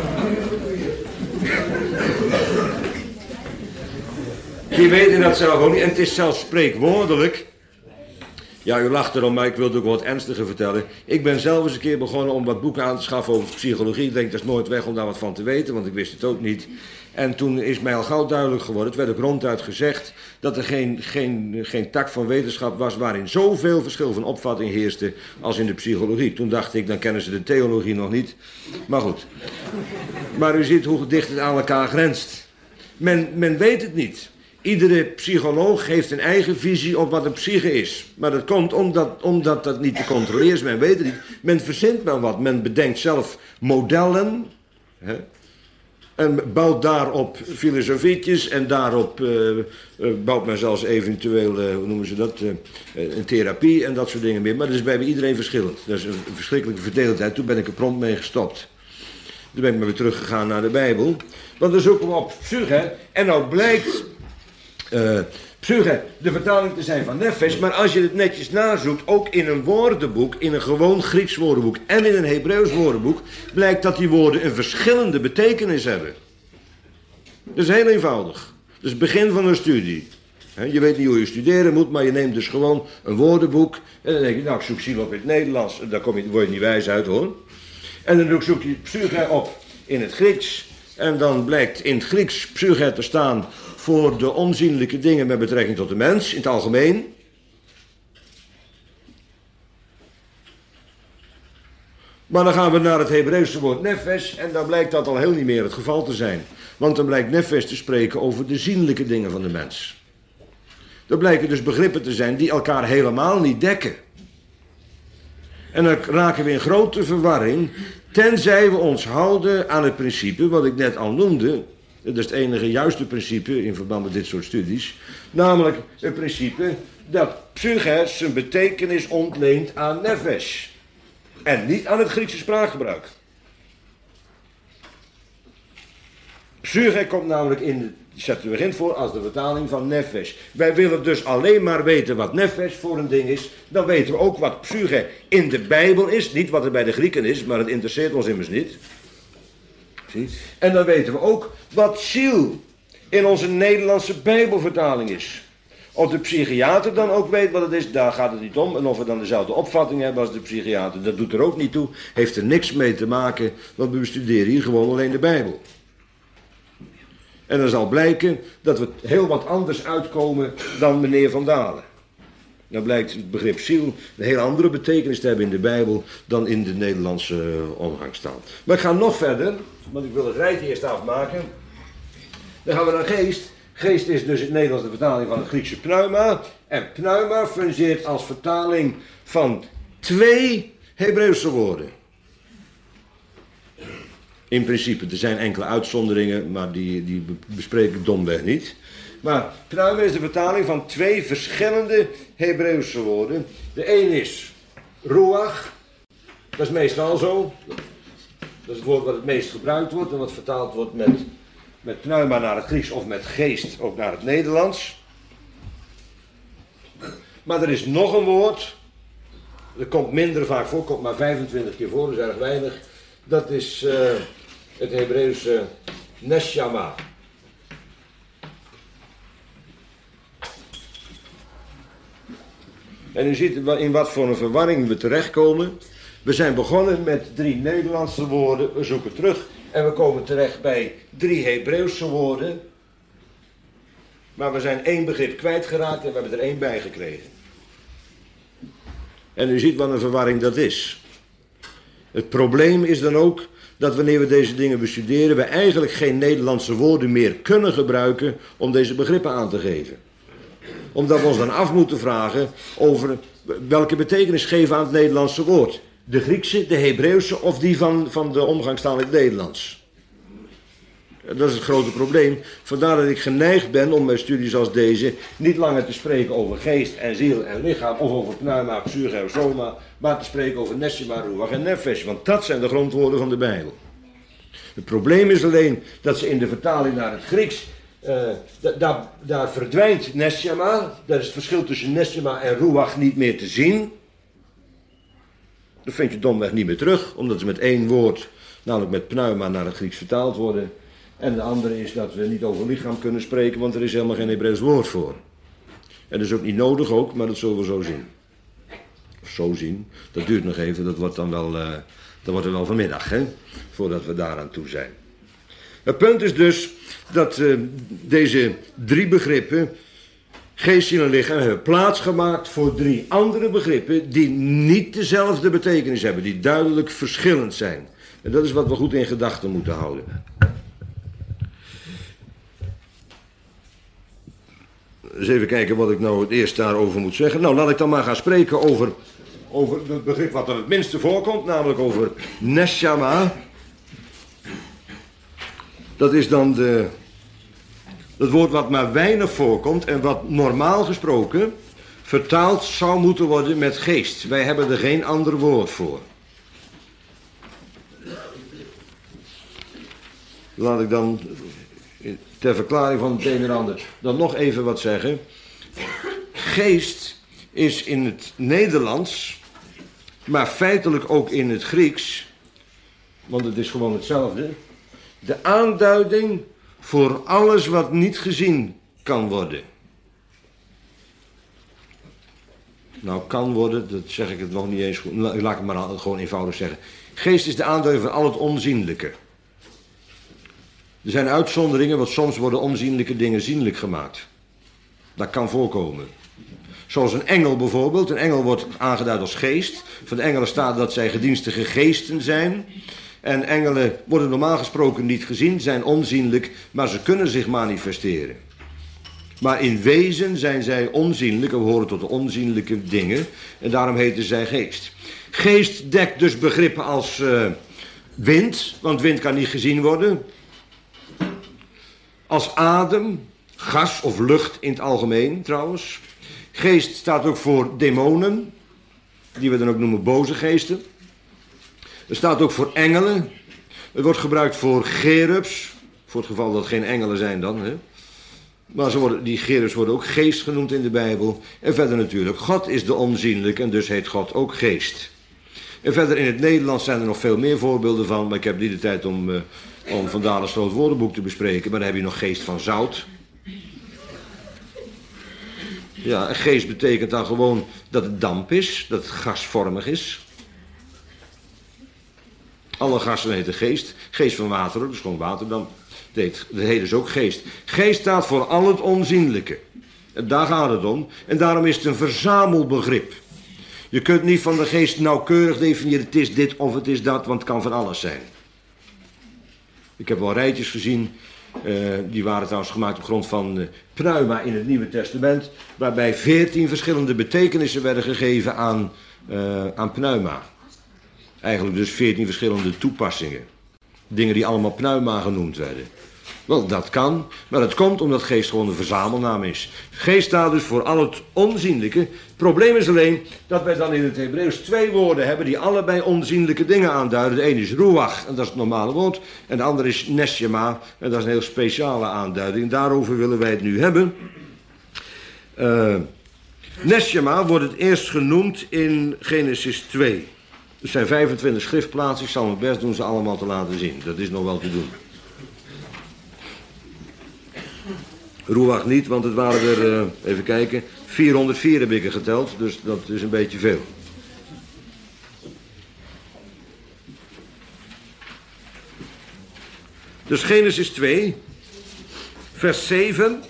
Die weten dat zelf ook niet, en het is zelfs spreekwoordelijk. Ja, u lacht erom, maar ik wil het ook wat ernstiger vertellen. Ik ben zelf eens een keer begonnen om wat boeken aan te schaffen over psychologie. Ik denk, dat is nooit weg om daar wat van te weten, want ik wist het ook niet. En toen is mij al gauw duidelijk geworden, het werd ook ronduit gezegd, dat er geen, geen, geen tak van wetenschap was waarin zoveel verschil van opvatting heerste als in de psychologie. Toen dacht ik, dan kennen ze de theologie nog niet. Maar goed. Maar u ziet hoe dicht het aan elkaar grenst. Men, men weet het niet. Iedere psycholoog heeft een eigen visie op wat een psyche is. Maar dat komt omdat, omdat dat niet te controleren is. Men weet het niet. Men verzint maar wat. Men bedenkt zelf modellen. Hè, en bouwt daarop filosofietjes. En daarop uh, uh, bouwt men zelfs eventueel, uh, hoe noemen ze dat, uh, uh, een therapie en dat soort dingen meer. Maar dat is bij iedereen verschillend. Dat is een verschrikkelijke verdeeldheid. Toen ben ik er prompt mee gestopt. Toen ben ik maar weer teruggegaan naar de Bijbel. Want dan zoeken we op psyche. En nou blijkt Uh, psyche de vertaling te zijn van nefesh, maar als je het netjes nazoekt, ook in een woordenboek, in een gewoon Grieks woordenboek en in een Hebreeuws woordenboek, blijkt dat die woorden een verschillende betekenis hebben. Dat is heel eenvoudig. Dat is het begin van een studie. He, je weet niet hoe je studeren moet, maar je neemt dus gewoon een woordenboek en dan denk je, nou ik zoek ziel op in het Nederlands, daar kom je, word je niet wijs uit hoor. En dan zoek je psyche op in het Grieks en dan blijkt in het Grieks psyche te staan voor de onzienlijke dingen met betrekking tot de mens, in het algemeen. Maar dan gaan we naar het Hebreeuwse woord nefesh en dan blijkt dat al heel niet meer het geval te zijn. Want dan blijkt nefesh te spreken over de zienlijke dingen van de mens. Er blijken dus begrippen te zijn die elkaar helemaal niet dekken. En dan raken we in grote verwarring, tenzij we ons houden aan het principe wat ik net al noemde. Dat is het enige juiste principe in verband met dit soort studies. Namelijk het principe dat psyche zijn betekenis ontleent aan nefesh. En niet aan het Griekse spraakgebruik. Psyche komt namelijk in de Septuagint voor als de vertaling van nefesh. Wij willen dus alleen maar weten wat nefesh voor een ding is. Dan weten we ook wat psyche in de Bijbel is. Niet wat er bij de Grieken is, maar het interesseert ons immers niet. Zie? En dan weten we ook wat ziel in onze Nederlandse Bijbelvertaling is. Of de psychiater dan ook weet wat het is, daar gaat het niet om. En of we dan dezelfde opvatting hebben als de psychiater, dat doet er ook niet toe. Heeft er niks mee te maken, want we bestuderen hier gewoon alleen de Bijbel. En dan zal blijken dat we heel wat anders uitkomen dan meneer Van Dalen. Dan blijkt het begrip ziel een heel andere betekenis te hebben in de Bijbel dan in de Nederlandse omgangstaal. Maar ik ga nog verder, want ik wil het rijtje eerst afmaken. Dan gaan we naar geest. Geest is dus in het Nederlands de vertaling van het Griekse pneuma. En pneuma fungeert als vertaling van twee Hebreeuwse woorden. In principe, er zijn enkele uitzonderingen, maar die, die bespreek ik domweg niet. Maar pneuma is de vertaling van twee verschillende Hebreeuwse woorden. De een is ruach, dat is meestal zo. Dat is het woord wat het meest gebruikt wordt en wat vertaald wordt met, met pneuma naar het Grieks of met geest ook naar het Nederlands. Maar er is nog een woord, dat komt minder vaak voor, komt maar vijfentwintig keer voor, dat is erg weinig. Dat is uh, het Hebreeuwse neshama. En u ziet in wat voor een verwarring we terechtkomen. We zijn begonnen met drie Nederlandse woorden, we zoeken terug en we komen terecht bij drie Hebreeuwse woorden. Maar we zijn één begrip kwijtgeraakt en we hebben er één bij gekregen. En u ziet wat een verwarring dat is. Het probleem is dan ook dat wanneer we deze dingen bestuderen, we eigenlijk geen Nederlandse woorden meer kunnen gebruiken om deze begrippen aan te geven. Omdat we ons dan af moeten vragen over welke betekenis geven aan het Nederlandse woord. De Griekse, de Hebreeuwse of die van, van de omgangstaal in het Nederlands. Dat is het grote probleem. Vandaar dat ik geneigd ben om mijn studies als deze niet langer te spreken over geest en ziel en lichaam of over pneuma, psyche of soma, maar te spreken over neshama, ruach en nefesh, want dat zijn de grondwoorden van de Bijbel. Het probleem is alleen dat ze in de vertaling naar het Grieks, uh, da, da, daar verdwijnt neshama, daar is het verschil tussen neshama en ruach niet meer te zien. Dat vind je domweg niet meer terug, omdat ze met één woord, namelijk met pneuma, naar het Grieks vertaald worden. En de andere is dat we niet over lichaam kunnen spreken, want er is helemaal geen Hebreeuws woord voor. En dat is ook niet nodig ook, maar dat zullen we zo zien. Of zo zien, dat duurt nog even, dat wordt dan wel, uh, dat wordt er wel vanmiddag, hè, voordat we daaraan toe zijn. Het punt is dus dat uh, deze drie begrippen, geest, ziel en lichaam, hebben plaatsgemaakt voor drie andere begrippen die niet dezelfde betekenis hebben, die duidelijk verschillend zijn. En dat is wat we goed in gedachten moeten houden. Eens even kijken wat ik nou het eerst daarover moet zeggen. Nou, laat ik dan maar gaan spreken over, over het begrip wat er het minste voorkomt, namelijk over neshama. Dat is dan de, het woord wat maar weinig voorkomt en wat normaal gesproken vertaald zou moeten worden met geest. Wij hebben er geen ander woord voor. Laat ik dan ter verklaring van het een en ander dan nog even wat zeggen. Geest is in het Nederlands, maar feitelijk ook in het Grieks, want het is gewoon hetzelfde, de aanduiding voor alles wat niet gezien kan worden. Nou, kan worden, dat zeg ik het nog niet eens goed, laat ik het maar gewoon eenvoudig zeggen. Geest is de aanduiding van al het onzienlijke. Er zijn uitzonderingen, want soms worden onzienlijke dingen zienlijk gemaakt. Dat kan voorkomen. Zoals een engel bijvoorbeeld. Een engel wordt aangeduid als geest. Van de engelen staat dat zij gedienstige geesten zijn. En engelen worden normaal gesproken niet gezien, zijn onzienlijk, maar ze kunnen zich manifesteren. Maar in wezen zijn zij onzienlijk, en we horen tot de onzienlijke dingen. En daarom heten zij geest. Geest dekt dus begrippen als uh, wind, want wind kan niet gezien worden. Als adem, gas of lucht in het algemeen trouwens. Geest staat ook voor demonen, die we dan ook noemen boze geesten. Het staat ook voor engelen. Het wordt gebruikt voor cherubs, voor het geval dat het geen engelen zijn dan. Hè. Maar ze worden, die cherubs worden ook geest genoemd in de Bijbel. En verder natuurlijk, God is de onzienlijke en dus heet God ook geest. En verder in het Nederlands zijn er nog veel meer voorbeelden van, maar ik heb niet de tijd om... Uh, om Van Dalen groot woordenboek te bespreken, maar dan heb je nog geest van zout. Ja, en geest betekent dan gewoon dat het damp is, dat het gasvormig is. Alle gassen heten geest. Geest van water, dat is gewoon water dan. Dat heet, dat heet dus ook geest. Geest staat voor al het onzienlijke. En daar gaat het om. En daarom is het een verzamelbegrip. Je kunt niet van de geest nauwkeurig definiëren, het is dit of het is dat, want het kan van alles zijn. Ik heb wel rijtjes gezien, uh, die waren trouwens gemaakt op grond van uh, pneuma in het Nieuwe Testament, waarbij veertien verschillende betekenissen werden gegeven aan, uh, aan pneuma. Eigenlijk dus veertien verschillende toepassingen. Dingen die allemaal pneuma genoemd werden. Wel, dat kan, maar dat komt omdat geest gewoon een verzamelnaam is. Geest staat dus voor al het onzienlijke. Het probleem is alleen dat wij dan in het Hebreeuws twee woorden hebben die allebei onzienlijke dingen aanduiden. De ene is ruach, en dat is het normale woord. En de andere is neshama, en dat is een heel speciale aanduiding. Daarover willen wij het nu hebben. Uh, neshama wordt het eerst genoemd in Genesis twee. Er zijn vijfentwintig schriftplaatsen, ik zal mijn best doen ze allemaal te laten zien. Dat is nog wel te doen. Ruach niet, want het waren er, uh, even kijken, vierhonderdvier heb ik er geteld, dus dat is een beetje veel. Dus Genesis twee, vers zeven.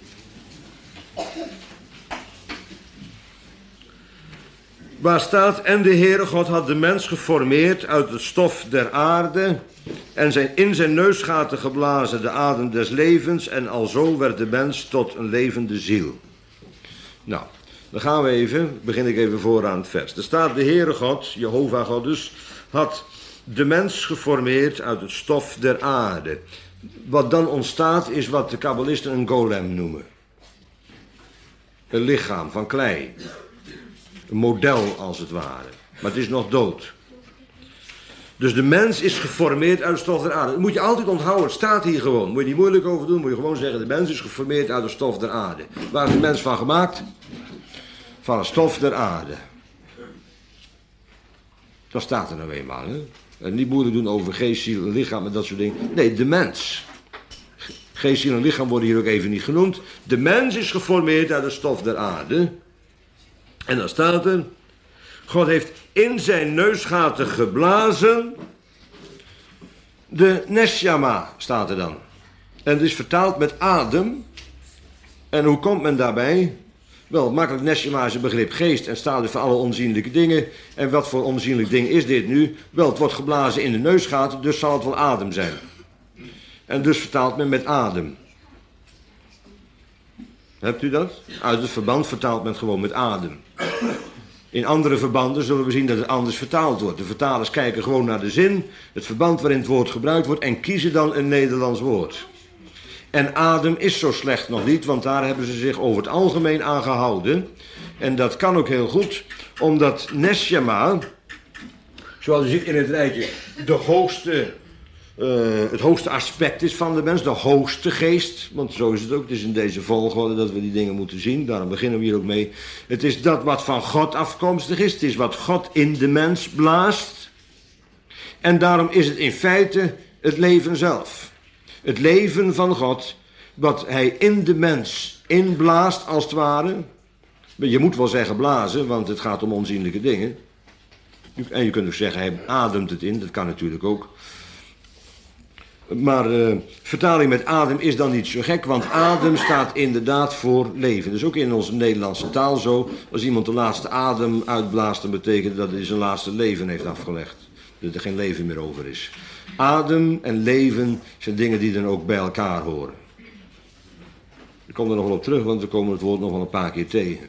Waar staat, en de Heere God had de mens geformeerd uit het stof der aarde en zijn, in zijn neusgaten geblazen de adem des levens en alzo werd de mens tot een levende ziel. Nou, dan gaan we even, begin ik even vooraan het vers. Er staat, de Heere God, Jehovah God dus, had de mens geformeerd uit het stof der aarde. Wat dan ontstaat is wat de kabbalisten een golem noemen. Een lichaam van klei. Een model als het ware. Maar het is nog dood. Dus de mens is geformeerd uit het stof der aarde. Dat moet je altijd onthouden. Het staat hier gewoon. Moet je niet moeilijk over doen. Moet je gewoon zeggen. De mens is geformeerd uit het stof der aarde. Waar is de mens van gemaakt? Van het stof der aarde. Dat staat er nou eenmaal. Hè? En niet moeilijk doen over geest, ziel en lichaam en dat soort dingen. Nee, de mens. Geest, ziel en lichaam worden hier ook even niet genoemd. De mens is geformeerd uit het stof der aarde. En dan staat er, God heeft in zijn neusgaten geblazen, de neshama staat er dan. En het is vertaald met adem. En hoe komt men daarbij? Wel, makkelijk, neshama is een begrip geest en staat er voor alle onzienlijke dingen. En wat voor onzienlijk ding is dit nu? Wel, het wordt geblazen in de neusgaten, dus zal het wel adem zijn. En dus vertaalt men met adem. Hebt u dat? Uit het verband vertaalt men gewoon met adem. In andere verbanden zullen we zien dat het anders vertaald wordt. De vertalers kijken gewoon naar de zin, het verband waarin het woord gebruikt wordt en kiezen dan een Nederlands woord. En adem is zo slecht nog niet, want daar hebben ze zich over het algemeen aan gehouden. En dat kan ook heel goed, omdat neshama, zoals u ziet in het rijtje, de hoogste... Uh, het hoogste aspect is van de mens, de hoogste geest, want zo is het ook, het is in deze volgorde dat we die dingen moeten zien, daarom beginnen we hier ook mee. Het is dat wat van God afkomstig is, het is wat God in de mens blaast en daarom is het in feite het leven zelf. Het leven van God, wat hij in de mens inblaast als het ware, je moet wel zeggen blazen, want het gaat om onzienlijke dingen. En je kunt ook zeggen, hij ademt het in, dat kan natuurlijk ook. Maar uh, vertaling met adem is dan niet zo gek, want adem staat inderdaad voor leven. Dus ook in onze Nederlandse taal zo. Als iemand de laatste adem uitblaast, dan betekent dat hij zijn laatste leven heeft afgelegd. Dat er geen leven meer over is. Adem en leven zijn dingen die dan ook bij elkaar horen. Ik kom er nog wel op terug, want we komen het woord nog wel een paar keer tegen.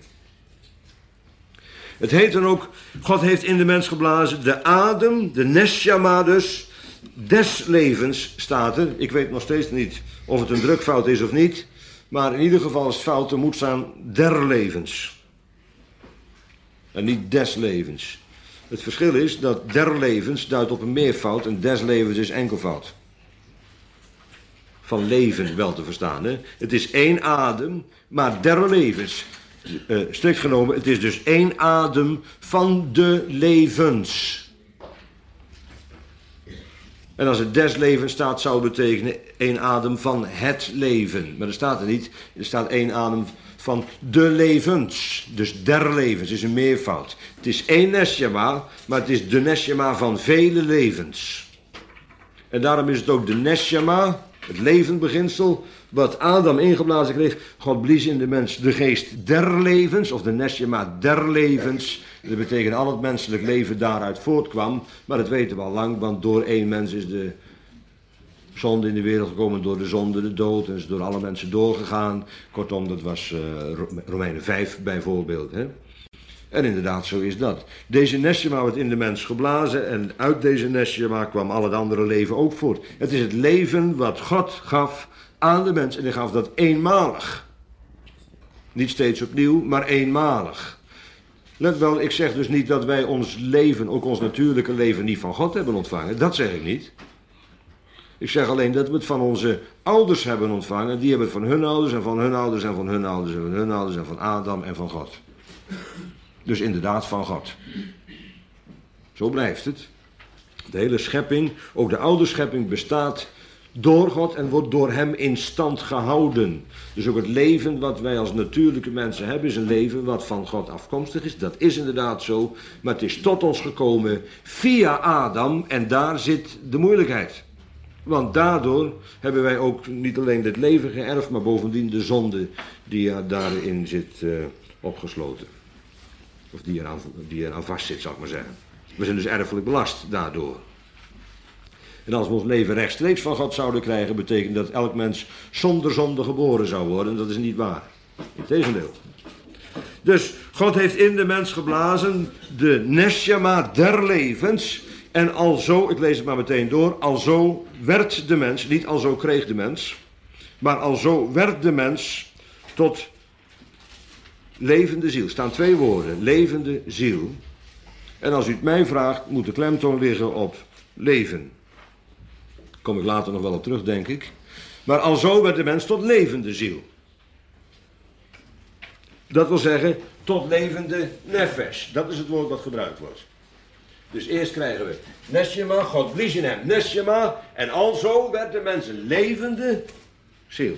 Het heet dan ook, God heeft in de mens geblazen de adem, de neshama dus, des levens staat er. Ik weet nog steeds niet of het een drukfout is of niet. Maar in ieder geval is het fout, er moet staan der levens. En niet des levens. Het verschil is dat der levens duidt op een meervoud en des levens is enkelvoud. Van leven wel te verstaan. Hè? Het is één adem, maar der levens. Uh, strikt genomen, het is dus één adem van de levens. En als het des levens staat, zou het betekenen één adem van het leven. Maar er staat er niet. Er staat één adem van de levens. Dus der levens is een meervoud. Het is één neshama, maar het is de neshama van vele levens. En daarom is het ook de neshama, het levendbeginsel, wat Adam ingeblazen kreeg. God blies in de mens de geest der levens, of de neshama der levens. Dat betekent al het menselijk leven daaruit voortkwam. Maar dat weten we al lang, want door één mens is de zonde in de wereld gekomen, door de zonde de dood. En is door alle mensen doorgegaan. Kortom, dat was uh, Romeinen vijf bijvoorbeeld. Hè? En inderdaad, zo is dat. Deze neshama wordt in de mens geblazen en uit deze neshama kwam al het andere leven ook voort. Het is het leven wat God gaf aan de mens en hij gaf dat eenmalig. Niet steeds opnieuw, maar eenmalig. Let wel, ik zeg dus niet dat wij ons leven, ook ons natuurlijke leven, niet van God hebben ontvangen. Dat zeg ik niet. Ik zeg alleen dat we het van onze ouders hebben ontvangen. Die hebben het van hun ouders en van hun ouders en van hun ouders en van hun ouders en van Adam en van God. Dus inderdaad van God. Zo blijft het. De hele schepping, ook de oude schepping, bestaat door God en wordt door hem in stand gehouden. Dus ook het leven wat wij als natuurlijke mensen hebben is een leven wat van God afkomstig is. Dat is inderdaad zo, maar het is tot ons gekomen via Adam en daar zit de moeilijkheid. Want daardoor hebben wij ook niet alleen dit leven geërfd, maar bovendien de zonde die er daarin zit uh, opgesloten. Of die eraan, die eraan vast zit, zal ik maar zeggen. We zijn dus erfelijk belast daardoor. En als we ons leven rechtstreeks van God zouden krijgen, betekent dat elk mens zonder zonde geboren zou worden. Dat is niet waar. Integendeel. Dus God heeft in de mens geblazen de neshama der levens. En alzo, ik lees het maar meteen door, alzo werd de mens, niet alzo kreeg de mens, maar alzo werd de mens tot levende ziel. Er staan twee woorden, levende ziel. En als u het mij vraagt, moet de klemtoon liggen op leven. Daar kom ik later nog wel op terug, denk ik. Maar alzo werd de mens tot levende ziel. Dat wil zeggen, tot levende nefesh. Dat is het woord wat gebruikt wordt. Dus eerst krijgen we neshama, God blies in hem neshama. En alzo werd de mens een levende ziel.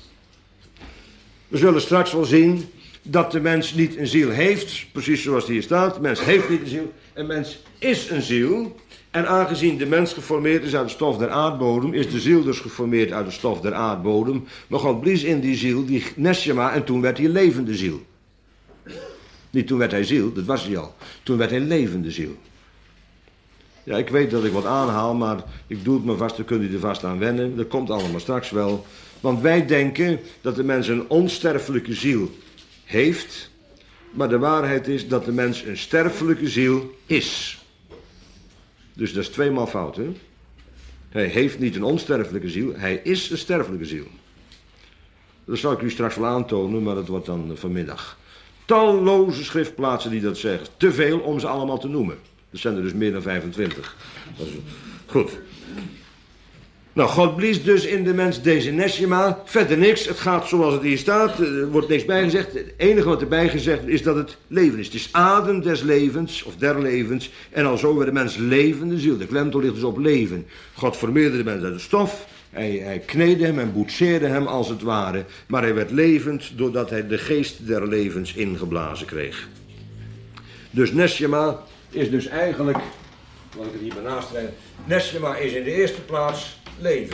We zullen straks wel zien dat de mens niet een ziel heeft, precies zoals het hier staat. De mens heeft niet een ziel, een mens is een ziel. En aangezien de mens geformeerd is uit de stof der aardbodem, is de ziel dus geformeerd uit de stof der aardbodem. Maar God blies in die ziel, die neshama, en toen werd hij een levende ziel. Niet toen werd hij ziel, dat was hij al. Toen werd hij een levende ziel. Ja, ik weet dat ik wat aanhaal, maar ik doe het me vast, dan kunt u er vast aan wennen. Dat komt allemaal straks wel. Want wij denken dat de mens een onsterfelijke ziel heeft, maar de waarheid is dat de mens een sterfelijke ziel is. Dus dat is tweemaal fout, hè? Hij heeft niet een onsterfelijke ziel, hij is een sterfelijke ziel. Dat zal ik u straks wel aantonen, maar dat wordt dan vanmiddag. Talloze schriftplaatsen die dat zeggen. Te veel om ze allemaal te noemen. Dat zijn er dus meer dan vijfentwintig. Dat is goed. Nou, God blies dus in de mens deze neshama. Verder niks. Het gaat zoals het hier staat. Er wordt niks bijgezegd. Het enige wat erbij gezegd is dat het leven is. Het is adem des levens, of der levens. En alzo werd de mens levende ziel. De klemtoon ligt dus op leven. God formeerde de mens uit de stof. Hij, hij kneedde hem en boetseerde hem als het ware. Maar hij werd levend doordat hij de geest der levens ingeblazen kreeg. Dus neshama is dus eigenlijk, laat ik het hier maar naast rijden. Neshama is in de eerste plaats leven.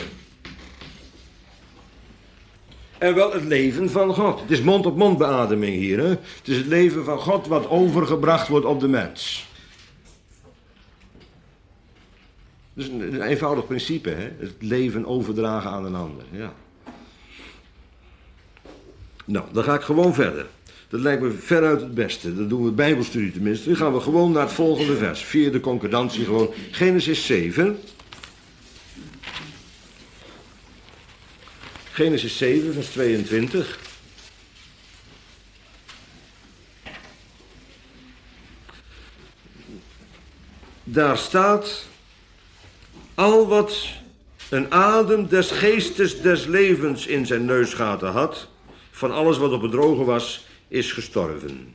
En wel het leven van God. Het is mond-op-mond beademing hier. Hè? Het is het leven van God wat overgebracht wordt op de mens. Dus een, een eenvoudig principe, hè? Het leven overdragen aan een ander. Ja. Nou, dan ga ik gewoon verder. Dat lijkt me veruit het beste. Dat doen we bijbelstudie tenminste. Dan gaan we gewoon naar het volgende vers. Via de concordantie gewoon. Genesis zeven. Genesis zeven, vers tweeëntwintig. Daar staat: al wat een adem des geestes des levens in zijn neusgaten had, van alles wat op het droge was, is gestorven.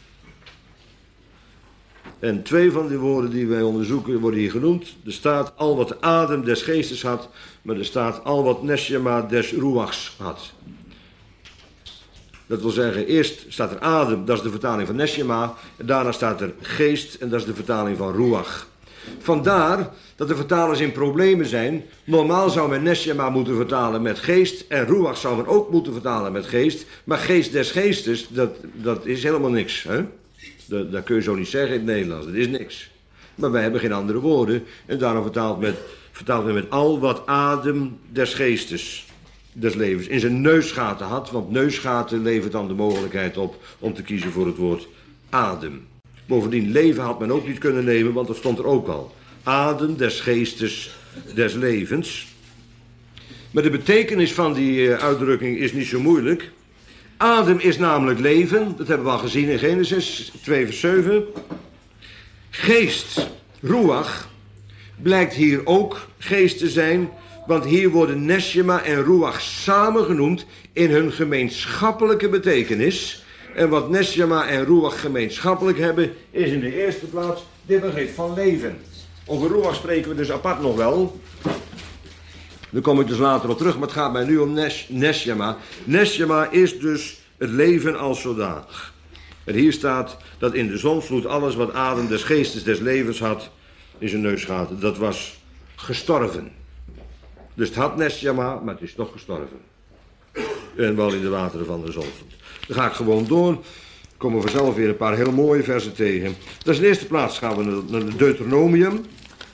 En twee van die woorden die wij onderzoeken worden hier genoemd. Er staat al wat adem des geestes had, maar er staat al wat neshama des ruachs had. Dat wil zeggen, eerst staat er adem, dat is de vertaling van neshama, en daarna staat er geest, en dat is de vertaling van ruach. Vandaar dat de vertalers in problemen zijn. Normaal zou men Neshama moeten vertalen met geest en Ruach zou men ook moeten vertalen met geest. Maar geest des geestes, dat, dat is helemaal niks. Hè? Dat, dat kun je zo niet zeggen in het Nederlands, dat is niks. Maar wij hebben geen andere woorden en daarom vertaalt men, vertaalt men met al wat adem des geestes, des levens, in zijn neusgaten had. Want neusgaten levert dan de mogelijkheid op om te kiezen voor het woord adem. Bovendien, leven had men ook niet kunnen nemen, want dat stond er ook al. Adem des geestes, des levens. Maar de betekenis van die uitdrukking is niet zo moeilijk. Adem is namelijk leven, dat hebben we al gezien in Genesis twee vers zeven. Geest, Ruach, blijkt hier ook geest te zijn, want hier worden Neshama en Ruach samen genoemd in hun gemeenschappelijke betekenis. En wat Neshama en Ruach gemeenschappelijk hebben, is in de eerste plaats dit begrip van leven. Over Ruach spreken we dus apart nog wel. Daar kom ik dus later op terug, maar het gaat mij nu om Nesh, Neshama. Neshama is dus het leven als zodanig. En hier staat dat in de zondvloed alles wat adem des geestes des levens had, in zijn neusgaten, dat was gestorven. Dus het had Neshama, maar het is toch gestorven. En wel in de wateren van de zondvloed. Dan ga ik gewoon door. Komen we vanzelf weer een paar hele mooie versen tegen. Dus in de eerste plaats gaan we naar het Deuteronomium.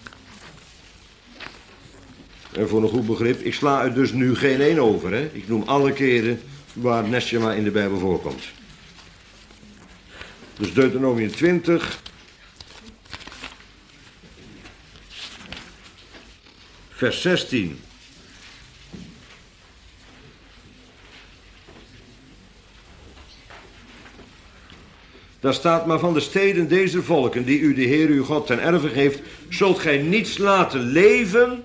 En voor een goed begrip, ik sla er dus nu geen één over. Hè? Ik noem alle keren waar Neshama in de Bijbel voorkomt. Dus Deuteronomium twintig. Vers zestien. Daar staat: maar van de steden deze volken, die u de Heer uw God ten erve geeft, zult gij niets laten leven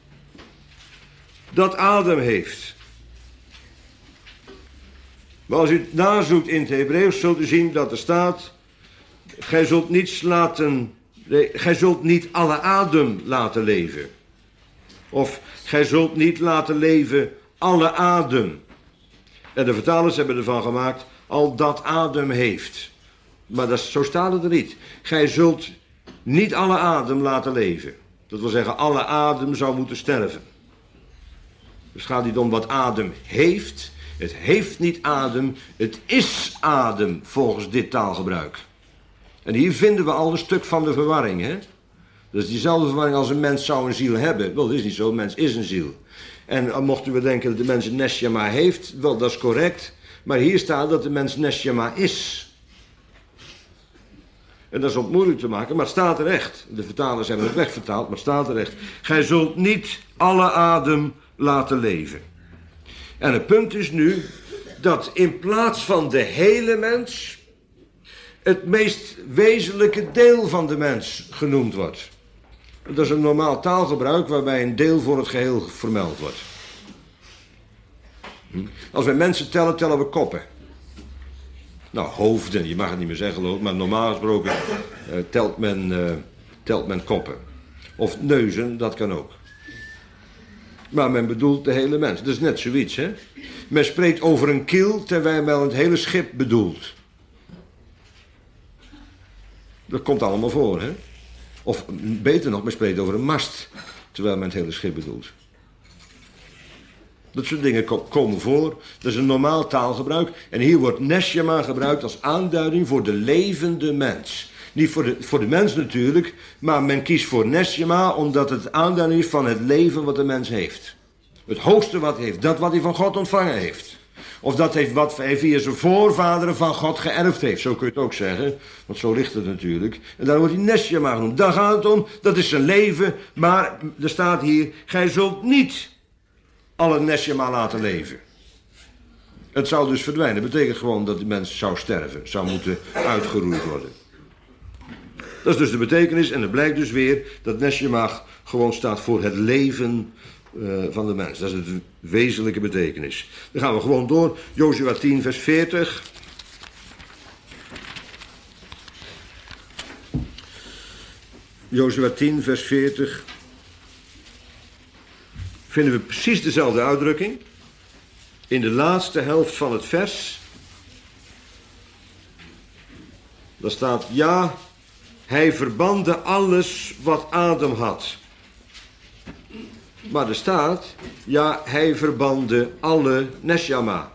dat adem heeft. Maar als u het nazoekt in het Hebreeuws, zult u zien dat er staat: gij zult niets laten, gij zult niet alle adem laten leven. Of gij zult niet laten leven alle adem. En de vertalers hebben ervan gemaakt, al dat adem heeft. Maar dat, zo staat het er niet. Gij zult niet alle adem laten leven. Dat wil zeggen, alle adem zou moeten sterven. Dus het gaat niet om wat adem heeft. Het heeft niet adem, het is adem volgens dit taalgebruik. En hier vinden we al een stuk van de verwarring. Hè? Dat is diezelfde verwarring als een mens zou een ziel hebben. Wel, dat is niet zo, een mens is een ziel. En mochten we denken dat de mens een Neshama heeft, wel, dat is correct. Maar hier staat dat de mens Neshama is. En dat is ook moeilijk te maken, maar het staat er echt. De vertalers hebben het wegvertaald, maar het staat er echt. Gij zult niet alle adem laten leven. En het punt is nu dat in plaats van de hele mens het meest wezenlijke deel van de mens genoemd wordt. Dat is een normaal taalgebruik waarbij een deel voor het geheel vermeld wordt. Als wij mensen tellen, tellen we koppen. Nou, hoofden, je mag het niet meer zeggen, geloof ik, maar normaal gesproken uh, telt, men, uh, telt men koppen. Of neuzen, dat kan ook. Maar men bedoelt de hele mens. Dat is net zoiets, hè. Men spreekt over een kiel, terwijl men het hele schip bedoelt. Dat komt allemaal voor, hè. Of beter nog, men spreekt over een mast, terwijl men het hele schip bedoelt. Dat soort dingen komen voor. Dat is een normaal taalgebruik. En hier wordt Neshama gebruikt als aanduiding voor de levende mens. Niet voor de, voor de mens natuurlijk, maar men kiest voor Neshama omdat het aanduiding is van het leven wat de mens heeft. Het hoogste wat hij heeft, dat wat hij van God ontvangen heeft. Of dat heeft wat hij via zijn voorvaderen van God geërfd heeft. Zo kun je het ook zeggen, want zo ligt het natuurlijk. En daar wordt hij Neshama genoemd. Daar gaat het om, dat is zijn leven. Maar er staat hier, gij zult niet alle Neshama laten leven. Het zou dus verdwijnen. Dat betekent gewoon dat de mens zou sterven. Zou moeten uitgeroeid worden. Dat is dus de betekenis. En het blijkt dus weer dat Neshama gewoon staat voor het leven uh, van de mens. Dat is de wezenlijke betekenis. Dan gaan we gewoon door. Jozua tien vers veertig. Jozua tien vers veertig. Vinden we precies dezelfde uitdrukking. In de laatste helft van het vers. Daar staat: ja, hij verbande alles wat adem had. Maar er staat, ja, hij verbande alle neshama.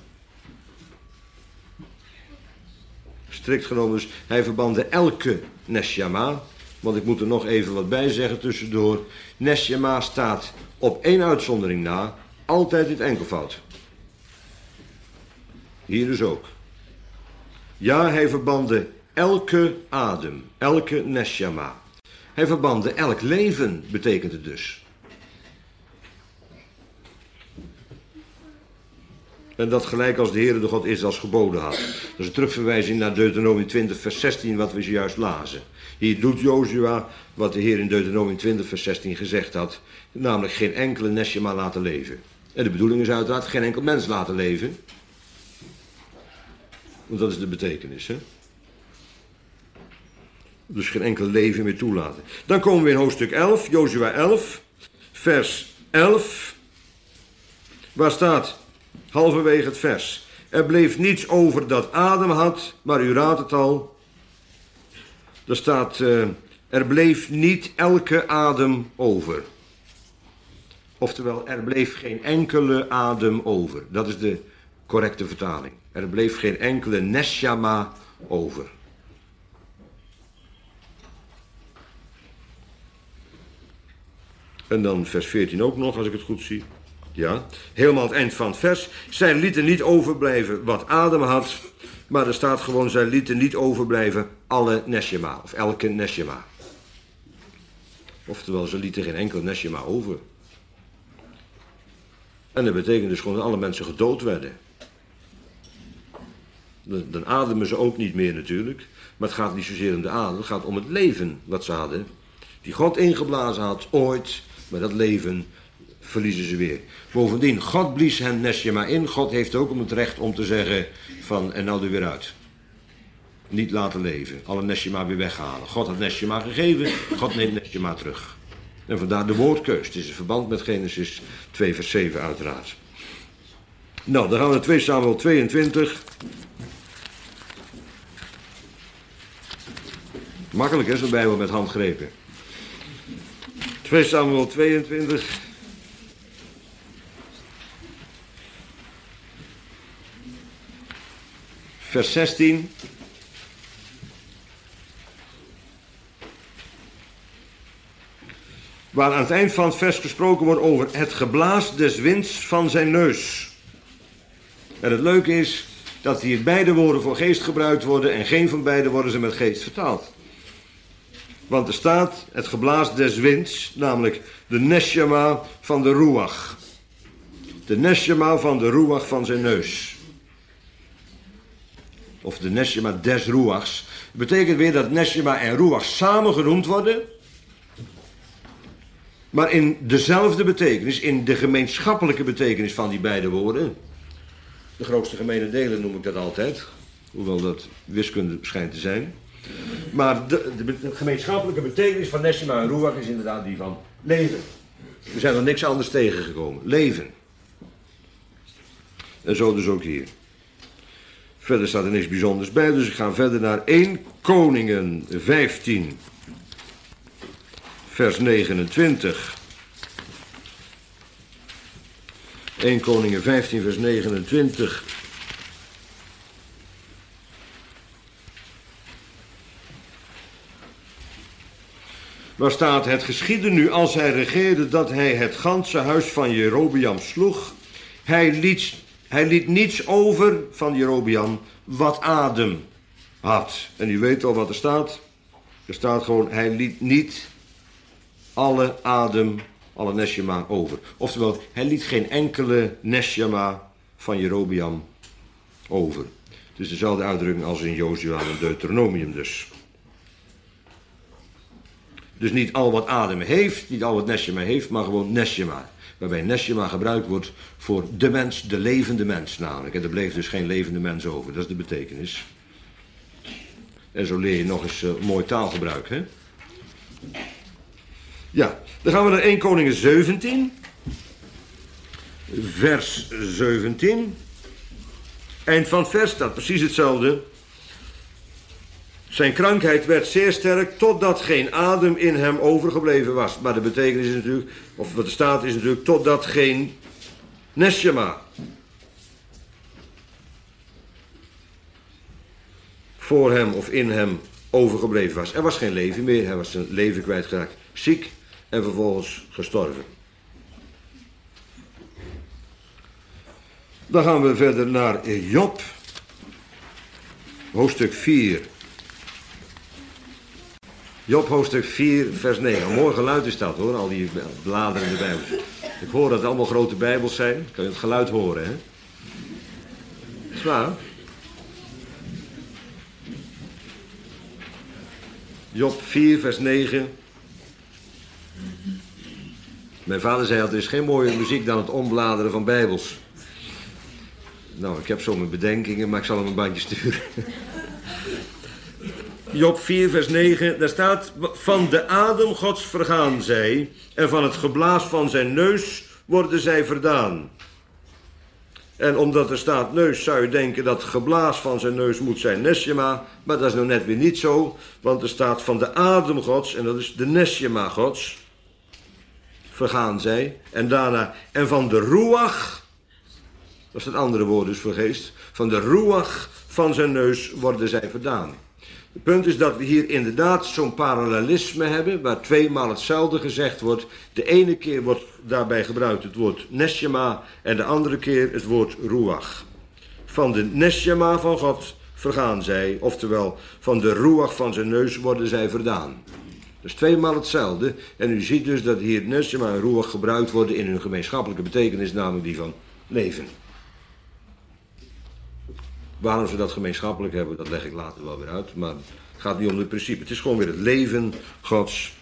Strikt genomen dus, hij verbande elke neshama. Want ik moet er nog even wat bij zeggen tussendoor. Neshama staat op één uitzondering na altijd in het enkelvoud. Hier dus ook. Ja, hij verbande elke adem, elke neshama. Hij verbande elk leven, betekent het dus. En dat gelijk als de Heere de God Israëls geboden had. Dat is een terugverwijzing naar Deuteronomium twintig vers zestien, wat we zojuist lazen. Hier doet Jozua wat de Heer in Deuteronomium twintig vers zestien gezegd had. Namelijk geen enkele neshama laten leven. En de bedoeling is uiteraard geen enkel mens laten leven. Want dat is de betekenis, hè. Dus geen enkel leven meer toelaten. Dan komen we in hoofdstuk elf, Jozua elf, vers elf. Waar staat, halverwege het vers. Er bleef niets over dat adem had, maar u raadt het al. Er staat, uh, er bleef niet elke adem over. Oftewel, er bleef geen enkele adem over. Dat is de correcte vertaling. Er bleef geen enkele neshama over. En dan vers veertien ook nog, als ik het goed zie. Ja, helemaal het eind van het vers. Zij lieten niet overblijven wat adem had, maar er staat gewoon, zij lieten niet overblijven alle neshama, of elke neshama. Oftewel, ze lieten geen enkel neshama over. En dat betekent dus gewoon dat alle mensen gedood werden. Dan, dan ademen ze ook niet meer natuurlijk, maar het gaat niet zozeer om de adem, het gaat om het leven wat ze hadden. Die God ingeblazen had, ooit, maar dat leven verliezen ze weer. Bovendien, God blies hen neshama in. God heeft ook om het recht om te zeggen van, en nou er weer uit. Niet laten leven. Alle neshama weer weghalen. God had neshama gegeven, God neemt neshama terug. En vandaar de woordkeus. Het is in verband met Genesis twee vers zeven uiteraard. Nou, dan gaan we naar twee Samuel tweeëntwintig. Makkelijk hè, zo'n Bijbel met handgrepen. twee Samuel tweeëntwintig. Vers zestien. Waar aan het eind van het vers gesproken wordt over het geblaas des winds van zijn neus. En het leuke is dat hier beide woorden voor geest gebruikt worden en geen van beide worden ze met geest vertaald. Want er staat het geblaas des winds, namelijk de neshama van de ruach. De neshama van de ruach van zijn neus. Of de neshama des ruachs. Dat betekent weer dat neshama en ruach samen genoemd worden. Maar in dezelfde betekenis, in de gemeenschappelijke betekenis van die beide woorden. De grootste gemene delen noem ik dat altijd. Hoewel dat wiskunde schijnt te zijn. Maar de, de, de gemeenschappelijke betekenis van neshama en ruach is inderdaad die van leven. We zijn er niks anders tegengekomen. Leven. En zo dus ook hier. Verder staat er niks bijzonders bij, dus ik ga verder naar eerste Koningen vijftien. Vers negenentwintig. eerste Koningen vijftien, vers negenentwintig. Waar staat, het geschiedde nu als hij regeerde dat hij het ganse huis van Jerobeam sloeg. Hij liet, hij liet niets over van Jerobeam wat adem had. En u weet al wat er staat. Er staat gewoon, hij liet niet alle adem, alle neshama over. Oftewel, hij liet geen enkele neshama van Jerobeam over. Dus dezelfde uitdrukking als in Jozua en Deuteronomium dus. Dus niet al wat adem heeft, niet al wat neshama heeft, maar gewoon neshama. Waarbij neshama gebruikt wordt voor de mens, de levende mens namelijk. En er bleef dus geen levende mens over, dat is de betekenis. En zo leer je nog eens uh, mooi taalgebruik, hè. Ja, dan gaan we naar eerste Koningen zeventien. Vers zeventien. Eind van het vers staat precies hetzelfde. Zijn krankheid werd zeer sterk totdat geen adem in hem overgebleven was. Maar de betekenis is natuurlijk, of wat er staat is natuurlijk, totdat geen neshama voor hem of in hem overgebleven was. Er was geen leven meer, hij was zijn leven kwijtgeraakt. Ziek en vervolgens gestorven. Dan gaan we verder naar Job, hoofdstuk vier. Job, hoofdstuk vier, vers negen. Een mooi geluid is dat hoor, al die bladeren in de Bijbel. Ik hoor dat het allemaal grote Bijbels zijn. Kan je het geluid horen, hè? Is waar? Job vier, vers negen. Mijn vader zei altijd, er is geen mooie muziek dan het ombladeren van Bijbels. Nou, ik heb zo mijn bedenkingen, maar ik zal hem een bandje sturen. Job vier, vers negen, daar staat, van de adem Gods vergaan zij, en van het geblaas van zijn neus worden zij verdaan. En omdat er staat neus, zou je denken dat het geblaas van zijn neus moet zijn neshama, maar dat is nou net weer niet zo, want er staat van de adem Gods, en dat is de neshama Gods, vergaan zij, en daarna, en van de ruach, dat is het andere woord dus voor geest, van de ruach van zijn neus worden zij verdaan. Het punt is dat we hier inderdaad zo'n parallelisme hebben, waar tweemaal hetzelfde gezegd wordt. De ene keer wordt daarbij gebruikt het woord neshama en de andere keer het woord ruach. Van de neshama van God vergaan zij, oftewel van de ruach van zijn neus worden zij verdaan. Dus tweemaal hetzelfde. En u ziet dus dat hier neshama en ruach gebruikt worden in hun gemeenschappelijke betekenis, namelijk die van leven. Waarom ze dat gemeenschappelijk hebben, dat leg ik later wel weer uit. Maar het gaat niet om het principe. Het is gewoon weer het leven Gods.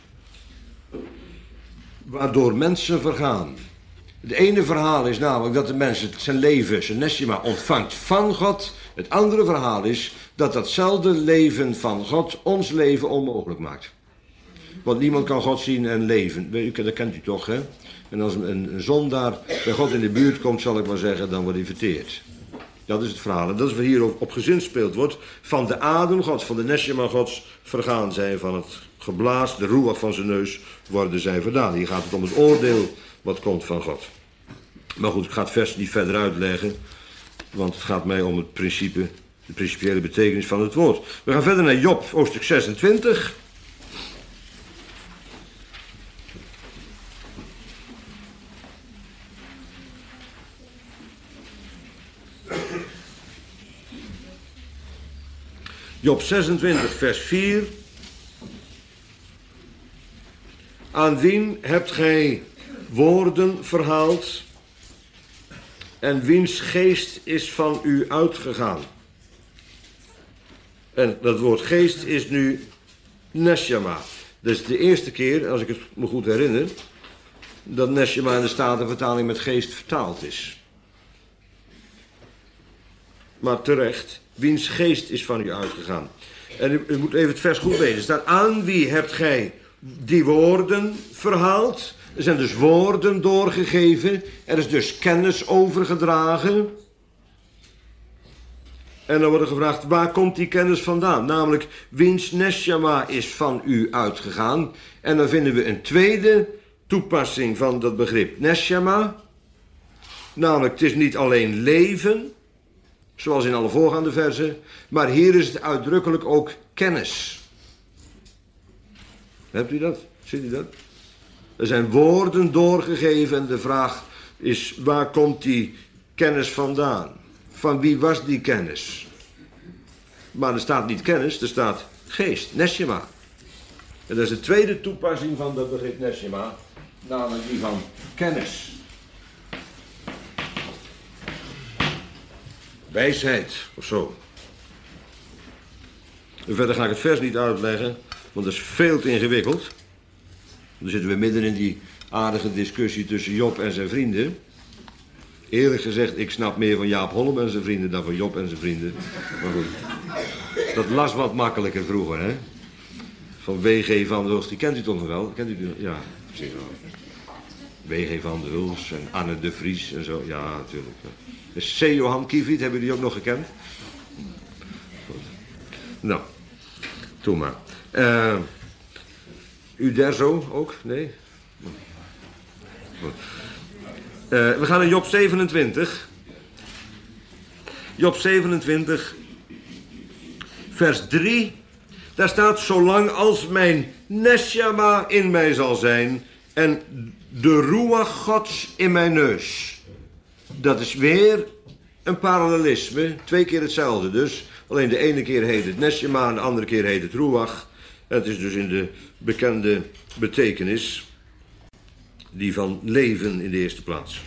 Waardoor mensen vergaan. Het ene verhaal is namelijk dat de mens zijn leven, zijn neshama, ontvangt van God. Het andere verhaal is dat datzelfde leven van God ons leven onmogelijk maakt. Want niemand kan God zien en leven. Dat kent u toch, hè? En als een, een zondaar bij God in de buurt komt, zal ik maar zeggen, dan wordt hij verteerd. Dat is het verhaal. En dat is wat hier op, op gezinspeeld wordt. Van de adem Gods, van de neshama Gods vergaan zij. Van het geblaas, de ruach van zijn neus, worden zij verdaan. Hier gaat het om het oordeel wat komt van God. Maar goed, ik ga het vers niet verder uitleggen. Want het gaat mij om het principe, de principiële betekenis van het woord. We gaan verder naar Job, hoofdstuk zesentwintig. Job zesentwintig, vers vier. Aan wien hebt gij woorden verhaald en wiens geest is van u uitgegaan? En dat woord geest is nu neshama. Dat is de eerste keer, als ik het me goed herinner, dat neshama in de Statenvertaling met geest vertaald is. Maar terecht, wiens geest is van u uitgegaan. En u, u moet even het vers goed lezen. Er staat, aan wie hebt gij die woorden verhaald? Er zijn dus woorden doorgegeven. Er is dus kennis overgedragen. En dan wordt er gevraagd, waar komt die kennis vandaan? Namelijk, wiens neshama is van u uitgegaan? En dan vinden we een tweede toepassing van dat begrip neshama. Namelijk, het is niet alleen leven, zoals in alle voorgaande versen, maar hier is het uitdrukkelijk ook kennis. Hebt u dat? Ziet u dat? Er zijn woorden doorgegeven en de vraag is, waar komt die kennis vandaan? Van wie was die kennis? Maar er staat niet kennis, er staat geest, neshama. En dat is de tweede toepassing van dat begrip neshama, namelijk die van kennis. Wijsheid, of zo. En verder ga ik het vers niet uitleggen, want dat is veel te ingewikkeld. Dan zitten we midden in die aardige discussie tussen Job en zijn vrienden. Eerlijk gezegd, ik snap meer van Jaap Holm en zijn vrienden dan van Job en zijn vrienden. Maar goed, dat las wat makkelijker vroeger, hè. Van W G van der Hulst, die kent u toch nog wel? Kent u die? Ja, precies wel. W G van der Hulst en Anne de Vries en zo. Ja, natuurlijk. Dus C. Johan Kievit, hebben jullie ook nog gekend? Goed. Nou, Doe maar. Uh, Uderzo ook? Nee? Goed. Uh, we gaan naar Job zevenentwintig. Job zevenentwintig, vers drie. Daar staat, zolang als mijn neshama in mij zal zijn en de ruach Gods in mijn neus. Dat is weer een parallelisme, twee keer hetzelfde dus. Alleen de ene keer heet het neshama en de andere keer heet het ruach. Het is dus in de bekende betekenis, die van leven in de eerste plaats.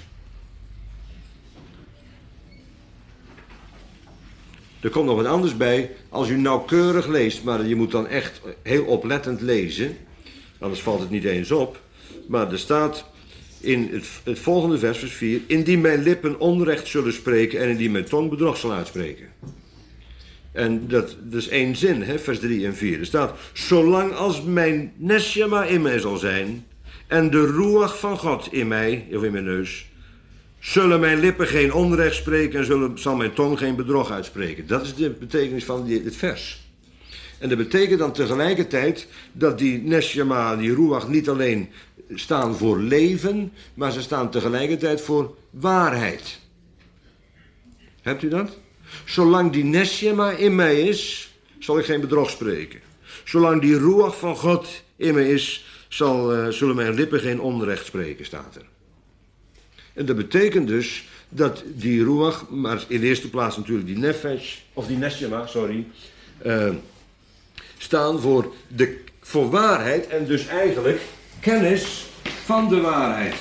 Er komt nog wat anders bij, als u nauwkeurig leest, maar je moet dan echt heel oplettend lezen, anders valt het niet eens op. Maar er staat in het, het volgende vers, vers vier, indien mijn lippen onrecht zullen spreken en indien mijn tong bedrog zal uitspreken. En dat, dat is één zin, hè, vers drie en vier. Er staat, zolang als mijn neshama in mij zal zijn en de ruach van God in mij, of in mijn neus, zullen mijn lippen geen onrecht spreken en zullen, zal mijn tong geen bedrog uitspreken. Dat is de betekenis van die, dit vers. En dat betekent dan tegelijkertijd dat die neshama, die ruach, niet alleen staan voor leven, maar ze staan tegelijkertijd voor waarheid. Hebt u dat? Zolang die neshama in mij is, zal ik geen bedrog spreken. Zolang die ruach van God in mij is, zal, uh, zullen mijn lippen geen onrecht spreken, staat er. En dat betekent dus dat die ruach, maar in de eerste plaats natuurlijk die nefesh, of die neshama, sorry, uh, staan voor, de, voor waarheid en dus eigenlijk kennis van de waarheid.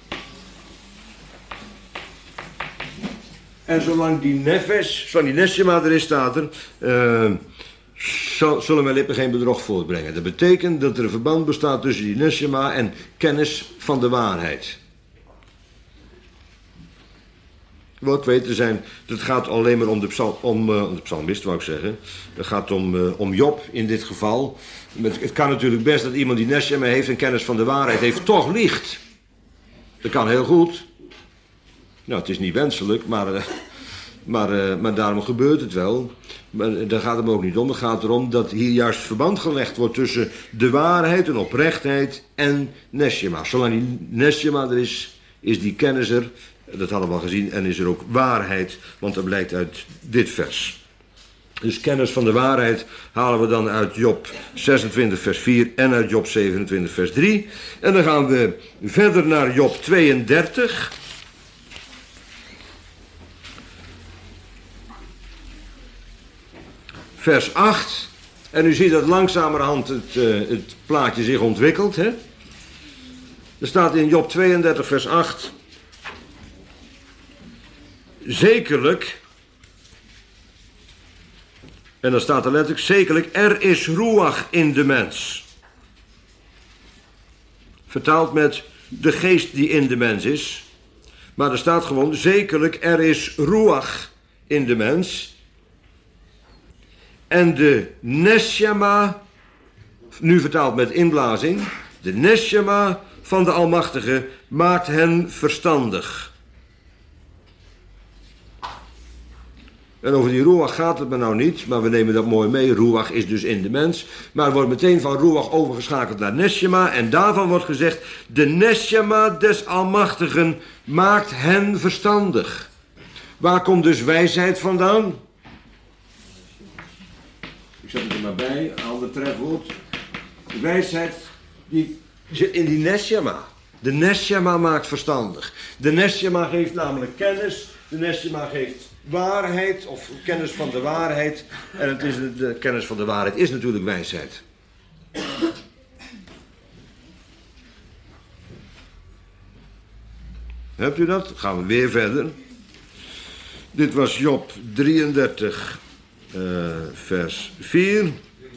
En zolang die nefesh, zolang die neshama er is, staat er, uh, zullen mijn lippen geen bedrog voortbrengen. Dat betekent dat er een verband bestaat tussen die neshama en kennis van de waarheid. Wat weten zijn, het gaat alleen maar om de, psal, om, uh, om de psalmist, wou ik zeggen. Het gaat om, uh, om Job in dit geval. Het, het kan natuurlijk best dat iemand die neshama heeft en kennis van de waarheid heeft, toch liegt. Dat kan heel goed. Nou, het is niet wenselijk, maar, uh, maar, uh, maar daarom gebeurt het wel. Maar uh, daar gaat het ook niet om. Het gaat erom dat hier juist verband gelegd wordt tussen de waarheid en oprechtheid en neshama. Zolang die neshama er is, is die kennis er. Dat hadden we al gezien. En is er ook waarheid, want dat blijkt uit dit vers. Dus kennis van de waarheid halen we dan uit Job zesentwintig vers vier en uit Job zevenentwintig vers drie. En dan gaan we verder naar Job tweeëndertig. Vers acht. En u ziet dat langzamerhand het, uh, het plaatje zich ontwikkelt. Hè? Er staat in Job tweeëndertig vers acht. Zekerlijk, en dan staat er letterlijk, zekerlijk, er is ruach in de mens. Vertaald met de geest die in de mens is. Maar er staat gewoon, zekerlijk, er is ruach in de mens. En de neshama, nu vertaald met inblazing, de neshama van de Almachtige maakt hen verstandig. En over die ruach gaat het me nou niet, maar we nemen dat mooi mee. Ruach is dus in de mens. Maar er wordt meteen van ruach overgeschakeld naar neshama. En daarvan wordt gezegd, de neshama des Almachtigen maakt hen verstandig. Waar komt dus wijsheid vandaan? Ik zet het er maar bij, een ander trefwoord. De wijsheid die zit in die neshama. De neshama maakt verstandig. De neshama geeft namelijk kennis. De neshama geeft waarheid, of kennis van de waarheid. En het is de, de kennis van de waarheid is natuurlijk wijsheid. Hebt u dat? Gaan we weer verder. Dit was Job drieëndertig, uh, vers vier.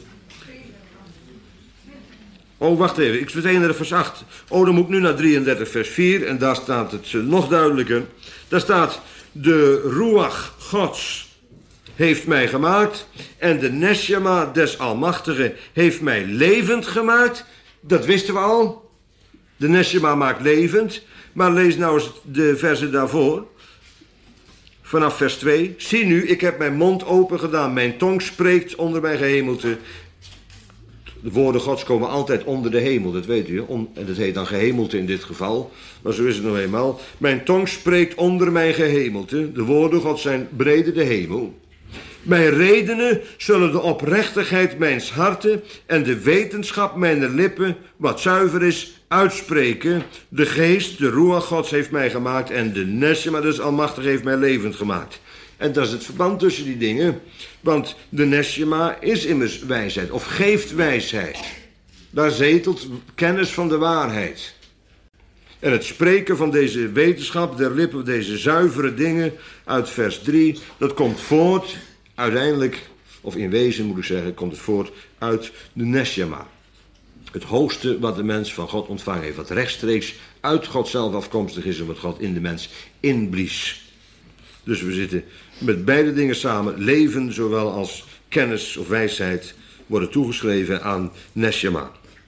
Oh, wacht even. Ik vertel naar vers acht. Oh, dan moet ik nu naar drieëndertig, vers vier. En daar staat het nog duidelijker. Daar staat, de ruach Gods heeft mij gemaakt. En de neshama des Almachtigen heeft mij levend gemaakt. Dat wisten we al. De neshama maakt levend. Maar lees nou eens de versen daarvoor. Vanaf vers twee. Zie nu, ik heb mijn mond open gedaan. Mijn tong spreekt onder mijn gehemelte. De woorden Gods komen altijd onder de hemel, dat weet u. On, en dat heet dan gehemelte in dit geval. Maar zo is het nou eenmaal. Mijn tong spreekt onder mijn gehemelte. De woorden Gods zijn breder de hemel. Mijn redenen zullen de oprechtigheid mijns harten en de wetenschap mijner lippen, wat zuiver is, uitspreken. De geest, de Ruach Gods heeft mij gemaakt en de Neshama, dus Almachtig, heeft mij levend gemaakt. En dat is het verband tussen die dingen. Want de Neshama is immers wijsheid, of geeft wijsheid. Daar zetelt kennis van de waarheid. En het spreken van deze wetenschap der lippen, deze zuivere dingen uit vers drie, dat komt voort, uiteindelijk, of in wezen moet ik zeggen, komt het voort uit de Neshama. Het hoogste wat de mens van God ontvangen heeft, wat rechtstreeks uit God zelf afkomstig is en wat God in de mens inblies. Dus we zitten met beide dingen samen, leven zowel als kennis of wijsheid, worden toegeschreven aan Neshama.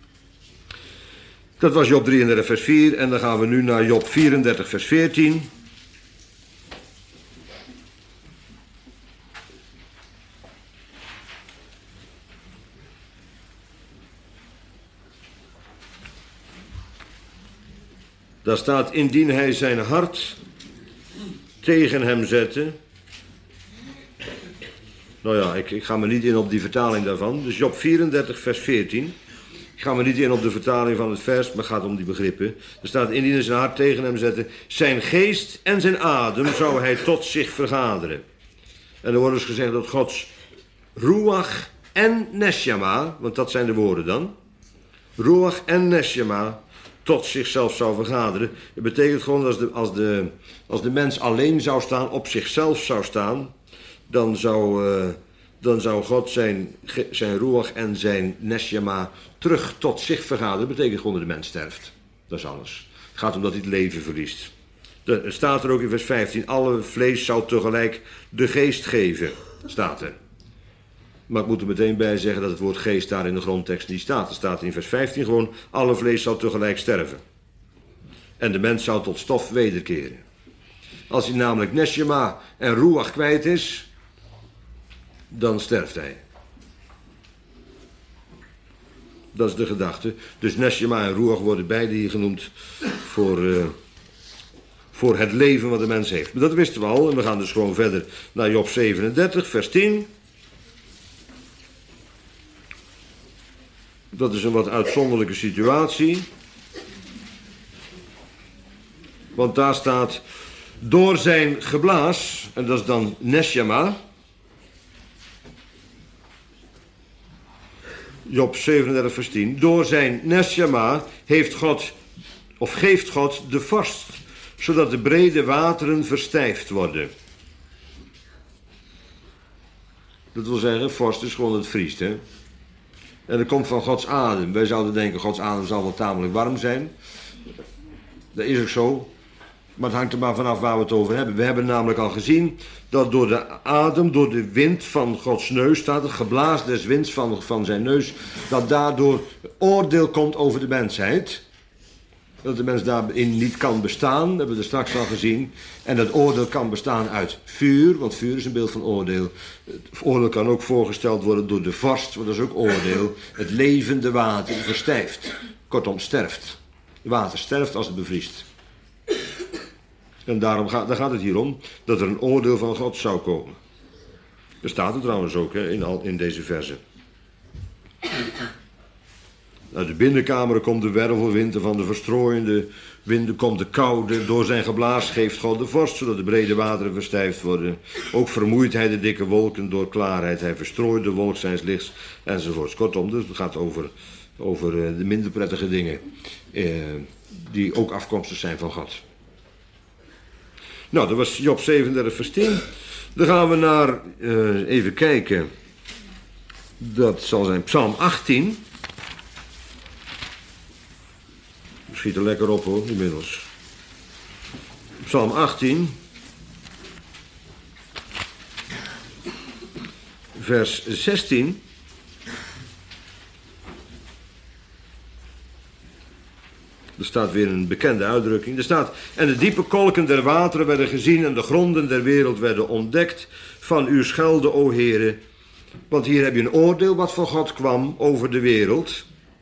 Dat was Job drieëndertig vers vier en dan gaan we nu naar Job vierendertig vers veertien. Daar staat, indien hij zijn hart tegen hem zette. Nou ja, ik, ik ga me niet in op die vertaling daarvan. Dus Job vierendertig vers veertien. Ik ga me niet in op de vertaling van het vers, maar het gaat om die begrippen. Er staat, indien hij zijn hart tegen hem zette, zijn geest en zijn adem zou hij tot zich vergaderen. En er wordt dus gezegd dat Gods Ruach en Neshama, want dat zijn de woorden dan. Ruach en Neshama tot zichzelf zou vergaderen. Het betekent gewoon dat als de, als de, als de mens alleen zou staan, op zichzelf zou staan, dan zou, uh, dan zou God zijn, zijn Ruach en zijn Neshama terug tot zich vergaderen. Dat betekent gewoon dat de mens sterft. Dat is alles. Het gaat om dat hij het leven verliest. Er staat er ook in vers vijftien, alle vlees zou tegelijk de geest geven, staat er. Maar ik moet er meteen bij zeggen dat het woord geest daar in de grondtekst niet staat. Er staat in vers vijftien gewoon, alle vlees zou tegelijk sterven. En de mens zou tot stof wederkeren. Als hij namelijk Neshama en Ruach kwijt is, dan sterft hij. Dat is de gedachte. Dus Neshama en Ruach worden beide hier genoemd voor, uh, voor het leven wat de mens heeft. Maar dat wisten we al en we gaan dus gewoon verder naar Job zevenendertig vers tien. Dat is een wat uitzonderlijke situatie. Want daar staat, door zijn geblaas, en dat is dan Neshama. Job zevenendertig vers tien. Door zijn Neshama heeft God, of geeft God de vorst, zodat de brede wateren verstijfd worden. Dat wil zeggen, vorst is gewoon het vriest, hè. En dat komt van Gods adem. Wij zouden denken, Gods adem zal wel tamelijk warm zijn. Dat is ook zo. Maar het hangt er maar vanaf waar we het over hebben. We hebben namelijk al gezien dat door de adem, door de wind van Gods neus, staat het geblaas des winds van, van zijn neus, dat daardoor oordeel komt over de mensheid. Dat de mens daarin niet kan bestaan, dat hebben we er straks al gezien. En dat oordeel kan bestaan uit vuur, want vuur is een beeld van oordeel. Het oordeel kan ook voorgesteld worden door de vorst, want dat is ook oordeel. Het levende water verstijft, kortom sterft. Het water sterft als het bevriest. En daarom gaat, daar gaat het hier om, dat er een oordeel van God zou komen. Er staat het trouwens ook, hè, in, al, in deze verzen. Uit de binnenkamer komt de wervelwind en van de verstrooiende winden komt de koude. Door zijn geblaas geeft God de vorst, zodat de brede wateren verstijfd worden. Ook vermoeit hij de dikke wolken door klaarheid. Hij verstrooit de wolk zijns lichts enzovoorts. Kortom, dus het gaat over, over de minder prettige dingen. Eh, die ook afkomstig zijn van God. Nou, dat was Job zevenendertig vers tien. Dan gaan we naar, uh, even kijken. Dat zal zijn Psalm achttien. Schiet er lekker op hoor, inmiddels. Psalm achttien. Vers zestien. Er staat weer een bekende uitdrukking. Er staat, en de diepe kolken der wateren werden gezien en de gronden der wereld werden ontdekt van uw schelde, o Heere. Want hier heb je een oordeel wat van God kwam over de wereld.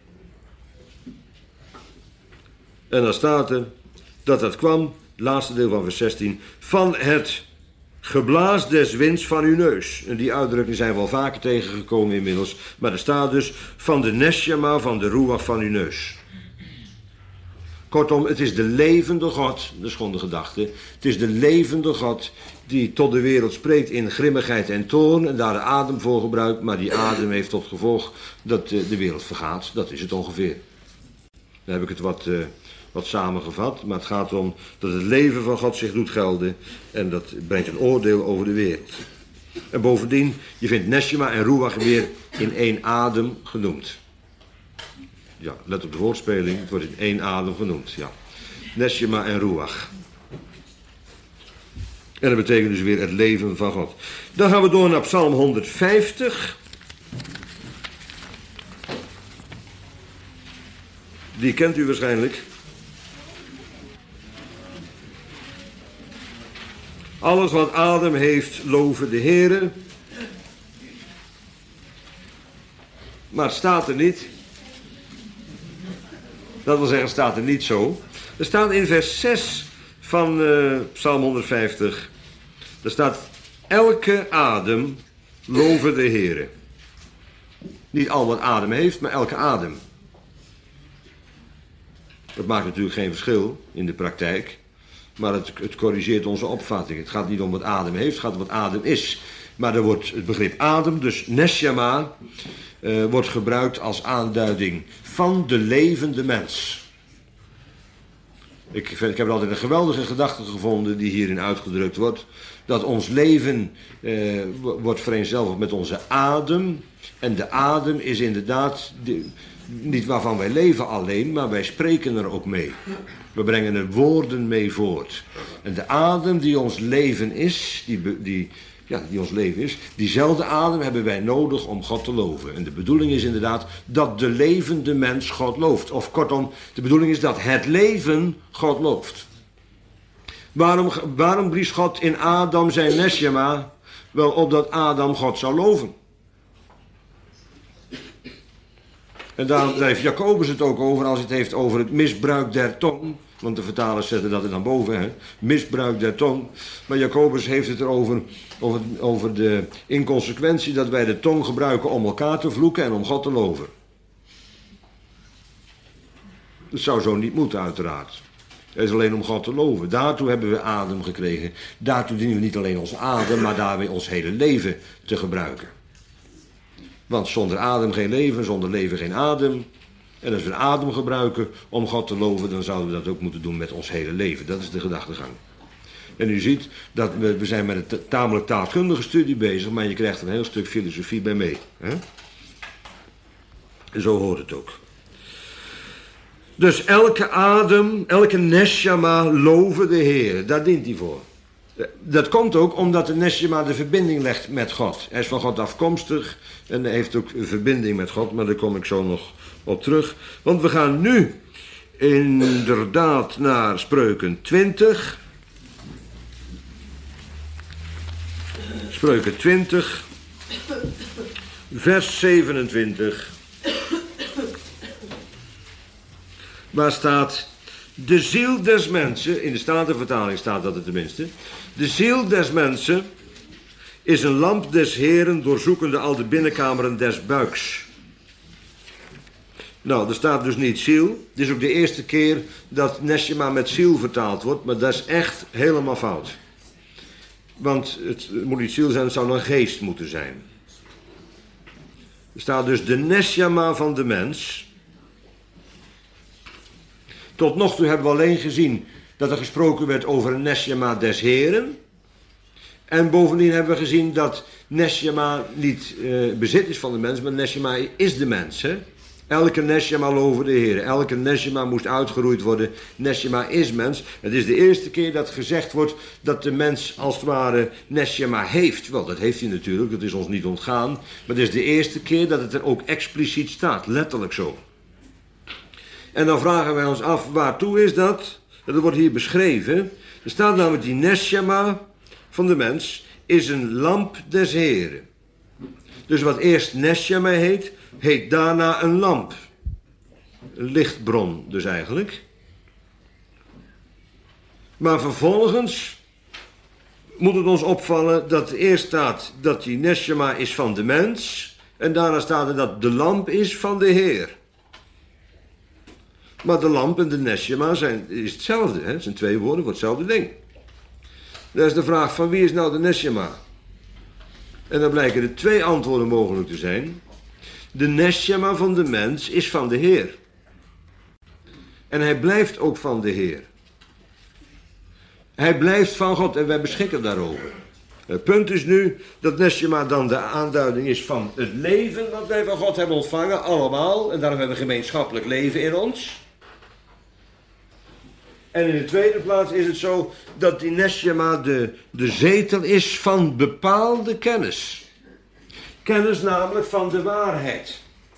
En dan staat er dat dat kwam, het laatste deel van vers zestien, van het geblaas des winds van uw neus. En die uitdrukking zijn we al vaker tegengekomen inmiddels. Maar er staat dus van de neshama, van de ruach van uw neus. Kortom, het is de levende God, dat is gewoon de gedachte. Het is de levende God die tot de wereld spreekt in grimmigheid en toorn en daar de adem voor gebruikt. Maar die adem heeft tot gevolg dat de wereld vergaat. Dat is het ongeveer. Dan heb ik het wat, uh, wat samengevat. Maar het gaat om dat het leven van God zich doet gelden. En dat brengt een oordeel over de wereld. En bovendien, je vindt neshama en ruach weer in één adem genoemd. Ja, let op de woordspeling. Het wordt in één adem genoemd. Ja. Neshama en ruach. En dat betekent dus weer het leven van God. Dan gaan we door naar Psalm honderdvijftig. Die kent u waarschijnlijk. Alles wat adem heeft, loven de Heere. Maar het staat er niet. Dat wil zeggen, het staat er niet zo. Er staat in vers zes van uh, Psalm honderdvijftig. Er staat, elke adem loven de Heere. Niet al wat adem heeft, maar elke adem. Dat maakt natuurlijk geen verschil in de praktijk. Maar het, het corrigeert onze opvatting. Het gaat niet om wat adem heeft, het gaat om wat adem is. Maar er wordt het begrip adem, dus neshama, uh, wordt gebruikt als aanduiding van de levende mens. Ik, ik heb altijd een geweldige gedachte gevonden die hierin uitgedrukt wordt. Dat ons leven uh, wordt vereenzelvigd met onze adem. En de adem is inderdaad de, niet waarvan wij leven alleen, maar wij spreken er ook mee. We brengen er woorden mee voort. En de adem die ons leven is, die, die, ja, die ons leven is, diezelfde adem hebben wij nodig om God te loven. En de bedoeling is inderdaad dat de levende mens God looft. Of kortom, de bedoeling is dat het leven God looft. Waarom, waarom blies God in Adam zijn neshama? Wel opdat Adam God zou loven. En daarom heeft Jacobus het ook over als hij het heeft over het misbruik der tong. Want de vertalers zetten dat er dan boven, hè? Misbruik der tong. Maar Jacobus heeft het erover over, over de inconsequentie dat wij de tong gebruiken om elkaar te vloeken en om God te loven. Dat zou zo niet moeten, uiteraard. Het is alleen om God te loven. Daartoe hebben we adem gekregen. Daartoe dienen we niet alleen onze adem, maar daarmee ons hele leven te gebruiken. Want zonder adem geen leven, zonder leven geen adem. En als we adem gebruiken om God te loven, dan zouden we dat ook moeten doen met ons hele leven. Dat is de gedachtegang. En u ziet dat we, we zijn met een tamelijk taalkundige studie bezig, maar je krijgt een heel stuk filosofie bij mee. Hè? En zo hoort het ook. Dus elke adem, elke neshama loven de Heer. Daar dient hij voor. Dat komt ook omdat de neshama de verbinding legt met God. Hij is van God afkomstig en hij heeft ook een verbinding met God, maar daar kom ik zo nog op terug. Want we gaan nu inderdaad naar Spreuken twintig. Spreuken twintig, vers zevenentwintig. Waar staat, de ziel des mensen, in de Statenvertaling staat dat er tenminste. De ziel des mensen is een lamp des Heeren, doorzoekende al de binnenkameren des buiks. Nou, er staat dus niet ziel. Het is ook de eerste keer dat neshama met ziel vertaald wordt, maar dat is echt helemaal fout. Want het moet niet ziel zijn, het zou een geest moeten zijn. Er staat dus de neshama van de mens. Tot nog toe hebben we alleen gezien dat er gesproken werd over een neshama des Heren. En bovendien hebben we gezien dat neshama niet uh, bezit is van de mens, maar neshama is de mens. Hè? Elke neshama loven de Heer. Elke neshama moest uitgeroeid worden. Neshama is mens. Het is de eerste keer dat gezegd wordt dat de mens als het ware neshama heeft. Wel, dat heeft hij natuurlijk, dat is ons niet ontgaan. Maar het is de eerste keer dat het er ook expliciet staat, letterlijk zo. En dan vragen wij ons af, waartoe is dat? Dat wordt hier beschreven. Er staat namelijk die neshama van de mens is een lamp des Heren. Dus wat eerst Neshama heet, heet daarna een lamp. Een lichtbron dus eigenlijk. Maar vervolgens moet het ons opvallen dat eerst staat dat die Neshama is van de mens. En daarna staat er dat de lamp is van de Heer. Maar de lamp en de Neshama zijn is hetzelfde. Hè? Het zijn twee woorden voor hetzelfde ding. Dat is de vraag van wie is nou de Neshama? En dan blijken er twee antwoorden mogelijk te zijn. De Neshama van de mens is van de Heer. En hij blijft ook van de Heer. Hij blijft van God en wij beschikken daarover. Het punt is nu dat Neshama dan de aanduiding is van het leven wat wij van God hebben ontvangen, allemaal. En daarom hebben we gemeenschappelijk leven in ons. En in de tweede plaats is het zo dat die Neshama de, de zetel is van bepaalde kennis. Kennis namelijk van de waarheid.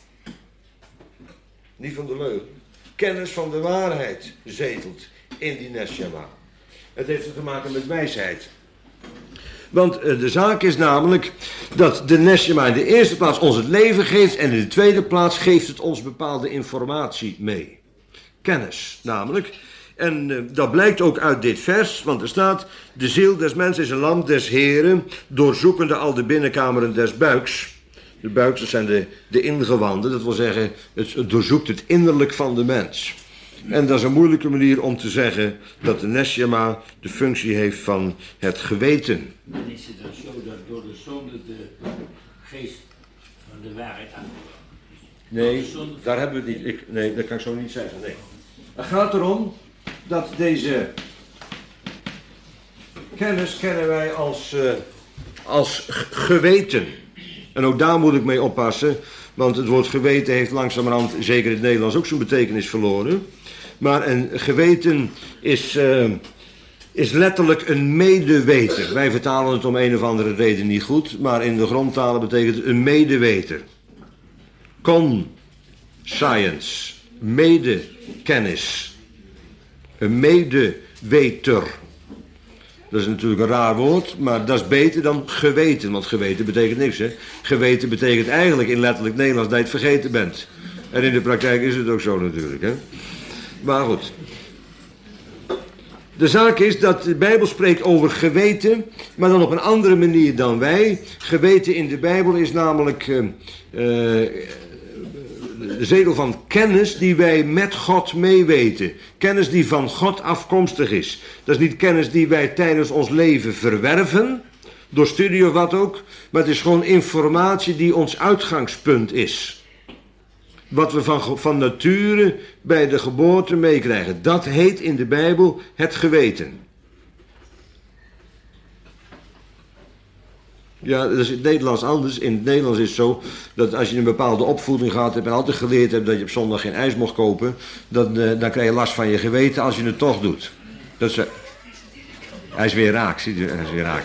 Niet van de leugen. Kennis van de waarheid zetelt in die Neshama. Het heeft te maken met wijsheid. Want uh, de zaak is namelijk dat de Neshama in de eerste plaats ons het leven geeft en in de tweede plaats geeft het ons bepaalde informatie mee. Kennis namelijk. En uh, dat blijkt ook uit dit vers, want er staat: de ziel des mensen is een lamp des Heren, doorzoekende al de binnenkameren des buiks. De buiks, dat zijn de, de ingewanden, dat wil zeggen, het, het doorzoekt het innerlijk van de mens. En dat is een moeilijke manier om te zeggen dat de Neshama de functie heeft van het geweten. Dan is het dan zo dat door de zonde de geest van de waarheid aankomt? Nee, daar hebben we het niet. Ik, nee, dat kan ik zo niet zeggen. Nee. Het gaat erom dat deze kennis kennen wij als, uh, als geweten. En ook daar moet ik mee oppassen, want het woord geweten heeft langzamerhand, zeker in het Nederlands, ook zijn betekenis verloren. Maar een geweten is, uh, is letterlijk een medeweter. Wij vertalen het om een of andere reden niet goed, maar in de grondtalen betekent het een medeweter. Conscience, medekennis, een medeweter. Dat is natuurlijk een raar woord, maar dat is beter dan geweten, want geweten betekent niks, hè. Geweten betekent eigenlijk in letterlijk Nederlands dat je het vergeten bent. En in de praktijk is het ook zo natuurlijk, hè. Maar goed. De zaak is dat de Bijbel spreekt over geweten, maar dan op een andere manier dan wij. Geweten in de Bijbel is namelijk uh, uh, de zetel van kennis die wij met God meeweten. Kennis die van God afkomstig is. Dat is niet kennis die wij tijdens ons leven verwerven, door studie of wat ook, maar het is gewoon informatie die ons uitgangspunt is. Wat we van, van nature bij de geboorte meekrijgen. Dat heet in de Bijbel het geweten. Ja, dat is in het Nederlands anders. In het Nederlands is het zo dat als je een bepaalde opvoeding gehad hebt en altijd geleerd hebt dat je op zondag geen ijs mocht kopen, dan, uh, dan krijg je last van je geweten als je het toch doet. Dat is, uh, hij is weer raak, zie je? Hij is weer raak.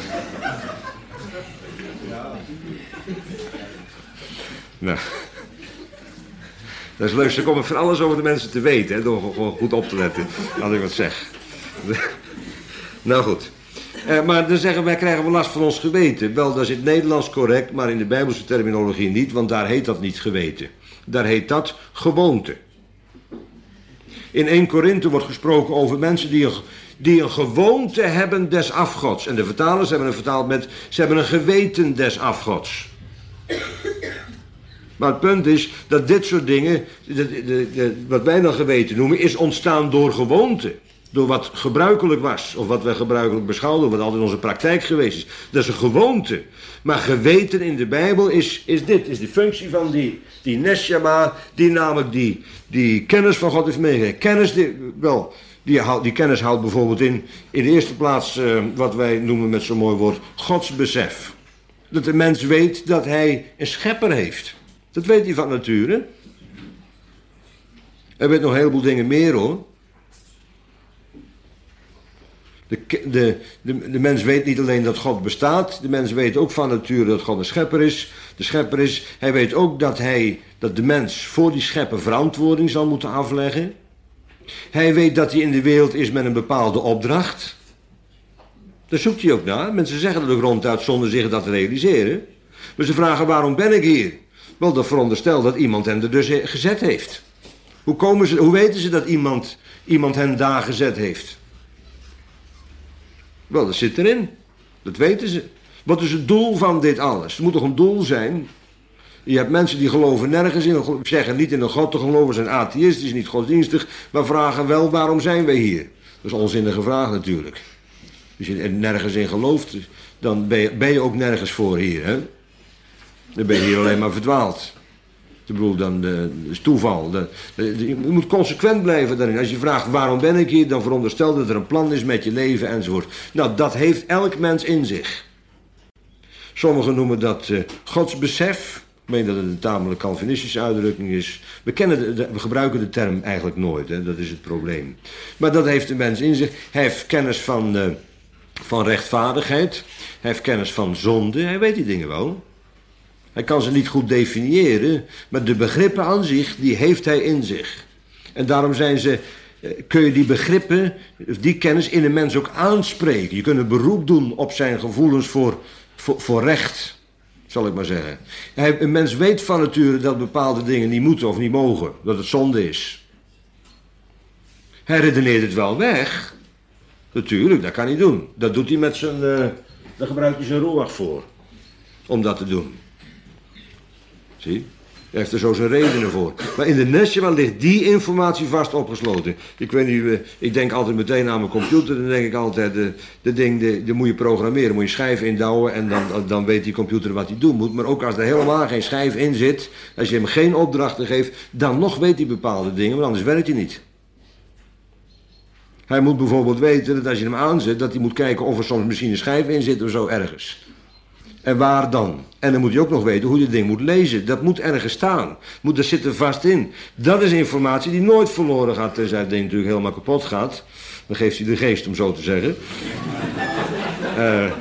Nou. Dat is leuk, ze komen van alles over de mensen te weten, hè, door gewoon goed op te letten, als ik wat zeg. Nou goed. Uh, maar dan zeggen wij, krijgen we last van ons geweten. Wel, dat is in het Nederlands correct, maar in de Bijbelse terminologie niet, want daar heet dat niet geweten. Daar heet dat gewoonte. In Eerste Korinthe wordt gesproken over mensen die een, die een gewoonte hebben des afgods. En de vertalers hebben het vertaald met, ze hebben een geweten des afgods. Maar het punt is dat dit soort dingen, de, de, de, de, wat wij dan geweten noemen, is ontstaan door gewoonte. Door wat gebruikelijk was, of wat wij gebruikelijk beschouwden, wat altijd onze praktijk geweest is. Dat is een gewoonte. Maar geweten in de Bijbel is, is dit, is de functie van die, die Neshama, die namelijk die, die kennis van God heeft meegegeven. Kennis, die, wel, die, die kennis houdt bijvoorbeeld in, in de eerste plaats, uh, wat wij noemen met zo'n mooi woord, godsbesef. Dat de mens weet dat hij een schepper heeft. Dat weet hij van nature. Hij weet nog een heleboel dingen meer, hoor. De, de, de, de mens weet niet alleen dat God bestaat. De mens weet ook van nature dat God een schepper is. De schepper is, hij weet ook dat, hij, dat de mens voor die schepper verantwoording zal moeten afleggen. Hij weet dat hij in de wereld is met een bepaalde opdracht. Daar zoekt hij ook naar. Mensen zeggen dat ook ronduit zonder zich dat te realiseren. Maar ze vragen, waarom ben ik hier? Wel, dat veronderstelt dat iemand hen er dus gezet heeft. Hoe, komen ze, hoe weten ze dat iemand, iemand hen daar gezet heeft? Wel, dat zit erin. Dat weten ze. Wat is het doel van dit alles? Er moet toch een doel zijn? Je hebt mensen die geloven nergens in, zeggen niet in een God te geloven, zijn atheïstisch, niet godsdienstig, maar vragen wel, waarom zijn wij hier? Dat is een onzinnige vraag natuurlijk. Als je er nergens in gelooft, dan ben je, ben je ook nergens voor hier, hè? Dan ben je hier alleen maar verdwaald. Ik bedoel, dan de, dat is toeval. De, de, de, je moet consequent blijven daarin. Als je vraagt, waarom ben ik hier, dan veronderstel dat er een plan is met je leven enzovoort. Nou, dat heeft elk mens in zich. Sommigen noemen dat uh, godsbesef. Ik meen dat het een tamelijk Calvinistische uitdrukking is. We, kennen de, de, we gebruiken de term eigenlijk nooit, hè? Dat is het probleem. Maar dat heeft de mens in zich. Hij heeft kennis van, uh, van rechtvaardigheid. Hij heeft kennis van zonde. Hij weet die dingen wel. Hij kan ze niet goed definiëren, maar de begrippen aan zich, die heeft hij in zich. En daarom zijn ze, kun je die begrippen, die kennis in een mens ook aanspreken. Je kunt een beroep doen op zijn gevoelens voor, voor, voor recht, zal ik maar zeggen. Hij, een mens weet van nature dat bepaalde dingen niet moeten of niet mogen, dat het zonde is. Hij redeneert het wel weg. Natuurlijk, dat kan hij doen. Dat doet hij met zijn, uh, daar gebruikt hij zijn roeach voor, om dat te doen. Zie? Hij heeft er zo zijn redenen voor. Maar in de Neshama ligt die informatie vast opgesloten. Ik weet niet, ik denk altijd meteen aan mijn computer. Dan denk ik altijd, de, de ding, de, de moet je programmeren. Moet je schijf indouwen en dan, dan weet die computer wat hij doen moet. Maar ook als er helemaal geen schijf in zit, als je hem geen opdrachten geeft, dan nog weet hij bepaalde dingen, want anders werkt hij niet. Hij moet bijvoorbeeld weten dat als je hem aanzet, dat hij moet kijken of er soms misschien een schijf in zit of zo ergens. En waar dan? En dan moet je ook nog weten hoe je het ding moet lezen. Dat moet ergens staan. Moet, dat zit er vast in. Dat is informatie die nooit verloren gaat, tenzij het ding natuurlijk helemaal kapot gaat. Dan geeft hij de geest, om zo te zeggen. Uh,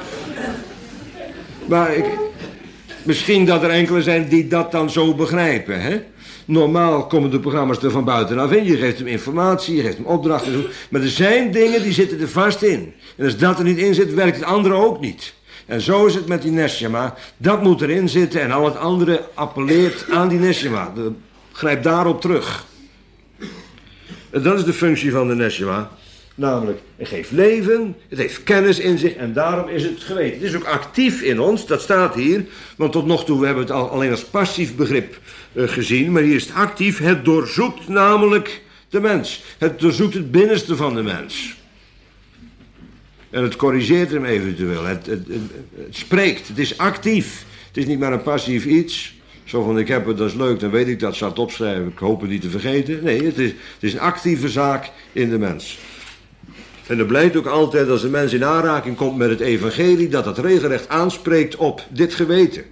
maar ik, misschien dat er enkele zijn die dat dan zo begrijpen, hè? Normaal komen de programma's er van buitenaf in. Je geeft hem informatie, je geeft hem opdrachten. Maar er zijn dingen die zitten er vast in. En als dat er niet in zit, werkt het andere ook niet. En zo is het met die Neshama. Dat moet erin zitten en al het andere appelleert aan die Neshama. Grijp daarop terug. En dat is de functie van de Neshama. Namelijk, het geeft leven, het heeft kennis in zich en daarom is het geweten. Het is ook actief in ons, dat staat hier. Want tot nog toe we hebben het al, alleen als passief begrip uh, gezien. Maar hier is het actief, het doorzoekt namelijk de mens. Het doorzoekt het binnenste van de mens. En het corrigeert hem eventueel. Het, het, het, het spreekt. Het is actief. Het is niet maar een passief iets. Zo van, ik heb het, dat is leuk, dan weet ik dat, zal het opschrijven. Ik hoop het niet te vergeten. Nee, het is, het is een actieve zaak in de mens. En er blijkt ook altijd als een mens in aanraking komt met het evangelie, dat dat regelrecht aanspreekt op dit geweten.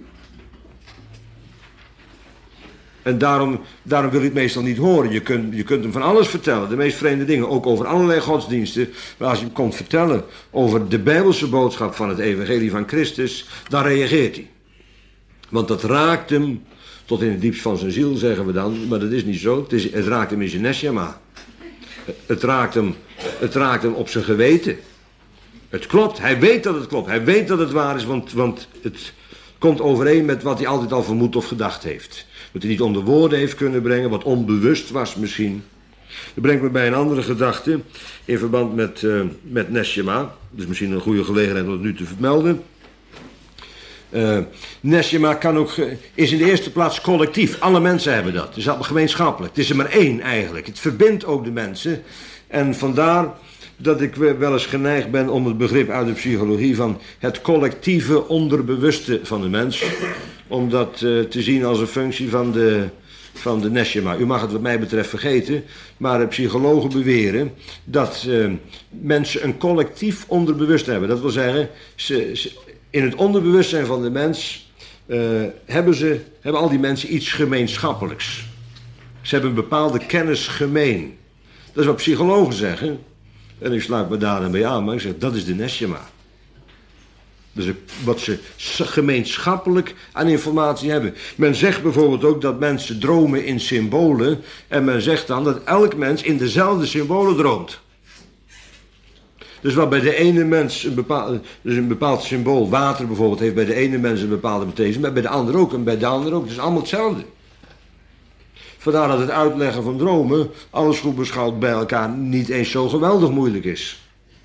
En daarom, daarom wil je het meestal niet horen. Je kunt, je kunt hem van alles vertellen. De meest vreemde dingen. Ook over allerlei godsdiensten. Maar als je hem komt vertellen over de Bijbelse boodschap van het evangelie van Christus, dan reageert hij. Want dat raakt hem tot in het diepst van zijn ziel, zeggen we dan. Maar dat is niet zo. Het, is, het raakt hem in zijn neshama. Het raakt hem, het raakt hem op zijn geweten. Het klopt. Hij weet dat het klopt. Hij weet dat het waar is. Want, want het komt overeen met wat hij altijd al vermoed of gedacht heeft. Wat hij niet onder woorden heeft kunnen brengen, wat onbewust was misschien. Dat brengt me bij een andere gedachte in verband met, uh, met Neshama. Dus misschien een goede gelegenheid om het nu te vermelden. Uh, Neshama kan ook, uh, is in de eerste plaats collectief. Alle mensen hebben dat. Het is allemaal gemeenschappelijk. Het is er maar één eigenlijk. Het verbindt ook de mensen. En vandaar dat ik wel eens geneigd ben om het begrip uit de psychologie van het collectieve onderbewuste van de mens, om dat uh, te zien als een functie van de, van de Neshama. U mag het wat mij betreft vergeten, maar de psychologen beweren dat uh, mensen een collectief onderbewust hebben. Dat wil zeggen, ze, ze, in het onderbewustzijn van de mens uh, hebben, ze, hebben al die mensen iets gemeenschappelijks. Ze hebben een bepaalde kennis gemeen. Dat is wat psychologen zeggen. En ik sluit me daar dan bij aan, maar ik zeg, dat is de Neshama. Dus wat ze gemeenschappelijk aan informatie hebben. Men zegt bijvoorbeeld ook dat mensen dromen in symbolen. En men zegt dan dat elk mens in dezelfde symbolen droomt. Dus wat bij de ene mens een bepaald, dus een bepaald symbool, water bijvoorbeeld, heeft bij de ene mens een bepaalde betekenis, maar bij de ander ook en bij de ander ook. Het is allemaal hetzelfde. Vandaar dat het uitleggen van dromen, alles goed beschouwd bij elkaar, niet eens zo geweldig moeilijk is.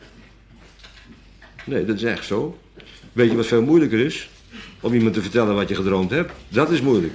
Nee, dat is echt zo. Weet je wat veel moeilijker is? Om iemand te vertellen wat je gedroomd hebt. Dat is moeilijk.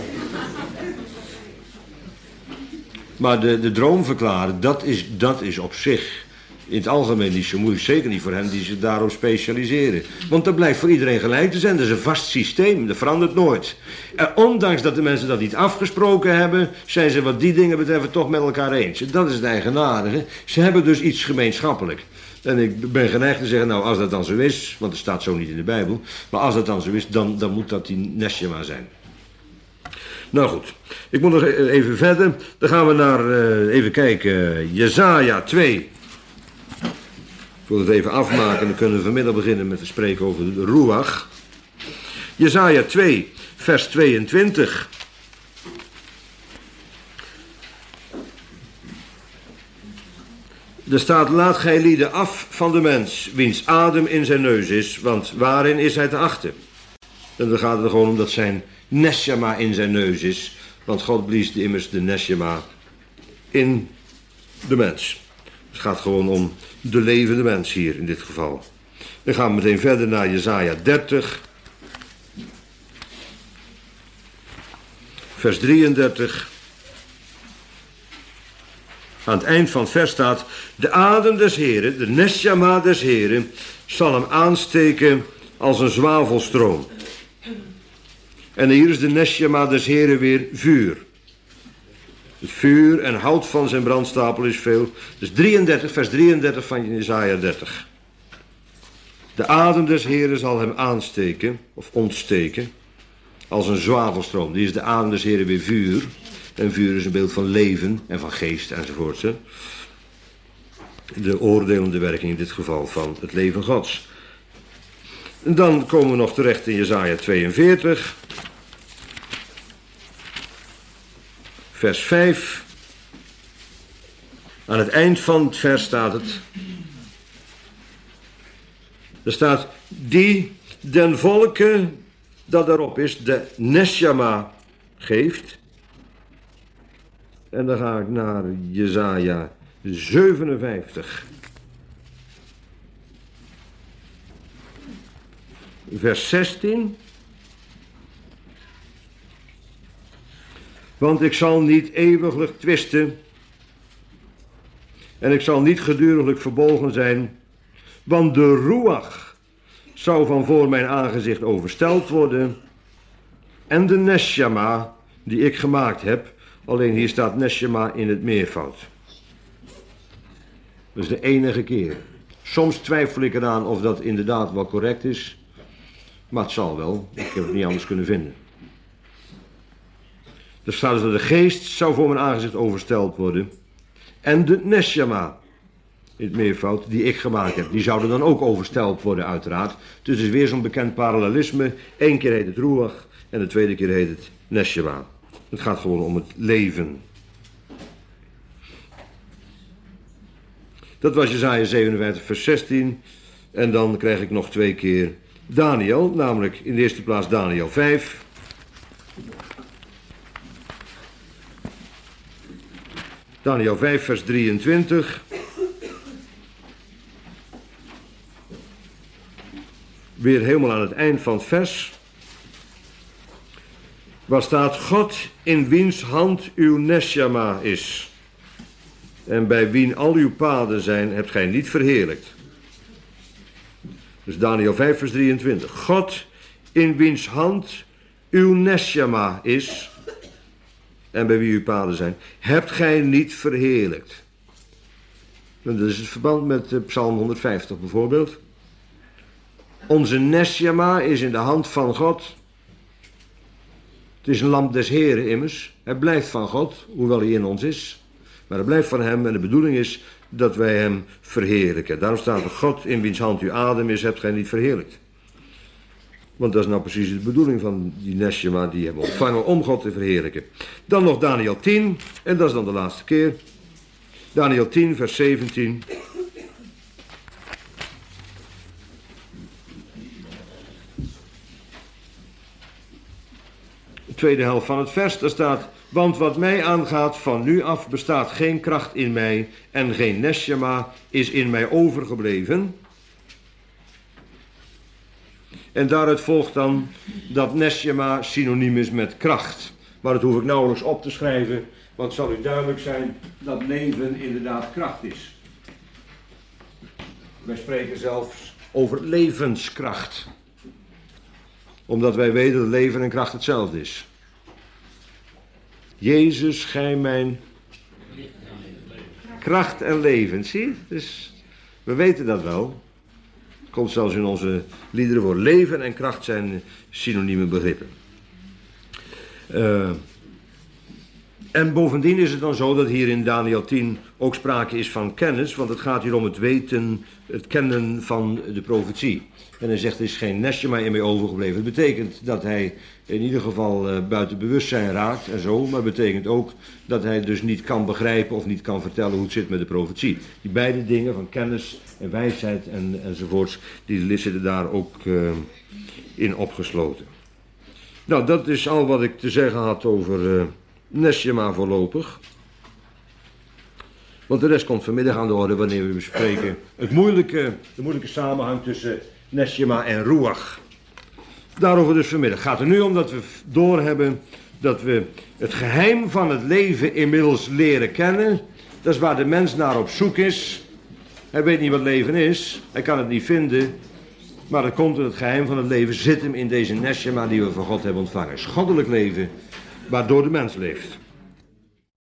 Maar de, de droom verklaren, dat is, dat is op zich in het algemeen niet zo moeilijk. Zeker niet voor hen die zich daarop specialiseren. Want dat blijft voor iedereen gelijk te zijn. Dat is een vast systeem, dat verandert nooit. En ondanks dat de mensen dat niet afgesproken hebben, zijn ze wat die dingen betreft toch met elkaar eens. Dat is het eigenaardige. Ze hebben dus iets gemeenschappelijk. En ik ben geneigd te zeggen, nou als dat dan zo is, want het staat zo niet in de Bijbel, maar als dat dan zo is, dan, dan moet dat die Neshama zijn. Nou goed, ik moet nog even verder. Dan gaan we naar, uh, even kijken, Jesaja twee. Ik wil het even afmaken, dan kunnen we vanmiddag beginnen met te spreken over de Ruach. Jesaja twee, vers tweeëntwintig. Er staat, laat gij lieden af van de mens, wiens adem in zijn neus is, want waarin is hij te achten? En dan gaat het er gewoon om dat zijn Neshama in zijn neus is, want God blies immers de Neshama in de mens. Het gaat gewoon om de levende mens hier in dit geval. Dan gaan we meteen verder naar Jesaja dertig, vers drieëndertig. Aan het eind van het vers staat, de adem des Heren, de Neshama des Heren, zal hem aansteken als een zwavelstroom. En hier is de Neshama des Heren weer vuur. Het vuur en hout van zijn brandstapel is veel. Dus drieëndertig, vers drieëndertig van Jesaja dertig. De adem des Heren zal hem aansteken, of ontsteken, als een zwavelstroom. Die is de adem des Heren weer vuur. En vuur is een beeld van leven en van geest enzovoort. De oordelende werking in dit geval van het leven Gods. En dan komen we nog terecht in Jesaja tweeënveertig. Vers vijf. Aan het eind van het vers staat het. Er staat, die den volke dat daarop is, de Neshama geeft. En dan ga ik naar Jesaja zevenenvijftig. Vers zestien. Want ik zal niet eeuwiglijk twisten. En ik zal niet geduriglijk verbolgen zijn. Want de Ruach zou van voor mijn aangezicht overstelpt worden. En de Neshama die ik gemaakt heb. Alleen hier staat Neshama in het meervoud. Dat is de enige keer. Soms twijfel ik eraan of dat inderdaad wel correct is. Maar het zal wel. Ik heb het niet anders kunnen vinden. Er staat dus dat de geest zou voor mijn aangezicht oversteld worden. En de Neshama in het meervoud die ik gemaakt heb. Die zouden dan ook oversteld worden uiteraard. Dus het is weer zo'n bekend parallelisme. Eén keer heet het Ruach en de tweede keer heet het Neshama. Het gaat gewoon om het leven. Dat was Jesaja zevenenvijftig vers zestien. En dan krijg ik nog twee keer Daniel. Namelijk in de eerste plaats Daniel vijf. Daniel vijf vers drieëntwintig. Weer helemaal aan het eind van het vers. Waar staat, God in wiens hand uw Neshama is. En bij wien al uw paden zijn, hebt gij niet verheerlijkt. Dus Daniel vijf vers drieëntwintig. God in wiens hand uw Neshama is. En bij wie uw paden zijn, hebt gij niet verheerlijkt. En dat is het verband met Psalm honderdvijftig bijvoorbeeld. Onze Neshama is in de hand van God. Het is een lamp des Heren immers. Hij blijft van God, hoewel hij in ons is. Maar hij blijft van hem en de bedoeling is dat wij hem verheerlijken. Daarom staat er, God in wiens hand uw adem is, hebt gij niet verheerlijkt. Want dat is nou precies de bedoeling van die Neshama die hebben ontvangen om God te verheerlijken. Dan nog Daniel tien, en dat is dan de laatste keer. Daniel tien vers zeventien. de tweede helft van het vers, daar staat: want wat mij aangaat, van nu af bestaat geen kracht in mij en geen neshama is in mij overgebleven. En daaruit volgt dan dat neshama synoniem is met kracht. Maar dat hoef ik nauwelijks op te schrijven, want het zal u duidelijk zijn dat leven inderdaad kracht is. Wij spreken zelfs over levenskracht. Omdat wij weten dat leven en kracht hetzelfde is. Jezus, gij mijn kracht en leven. Zie je? Dus we weten dat wel. Het komt zelfs in onze liederen voor. Leven en kracht zijn synonieme begrippen. Uh, en bovendien is het dan zo dat hier in Daniel tien ook sprake is van kennis. Want het gaat hier om het weten, het kennen van de profetie. En hij zegt, er is geen neshama in mij overgebleven. Het betekent dat hij in ieder geval uh, buiten bewustzijn raakt en zo. Maar het betekent ook dat hij dus niet kan begrijpen of niet kan vertellen hoe het zit met de profetie. Die beide dingen van kennis en wijsheid en, enzovoorts, die zitten daar ook uh, in opgesloten. Nou, dat is al wat ik te zeggen had over uh, neshama voorlopig. Want de rest komt vanmiddag aan de orde wanneer we bespreken het moeilijke, de moeilijke samenhang tussen neshama en ruach. Daarover dus vanmiddag. Het gaat er nu om dat we doorhebben dat we het geheim van het leven inmiddels leren kennen. Dat is waar de mens naar op zoek is. Hij weet niet wat leven is. Hij kan het niet vinden. Maar dat komt in het geheim van het leven. Zit hem in deze neshama die we van God hebben ontvangen. Het is goddelijk leven waardoor de mens leeft.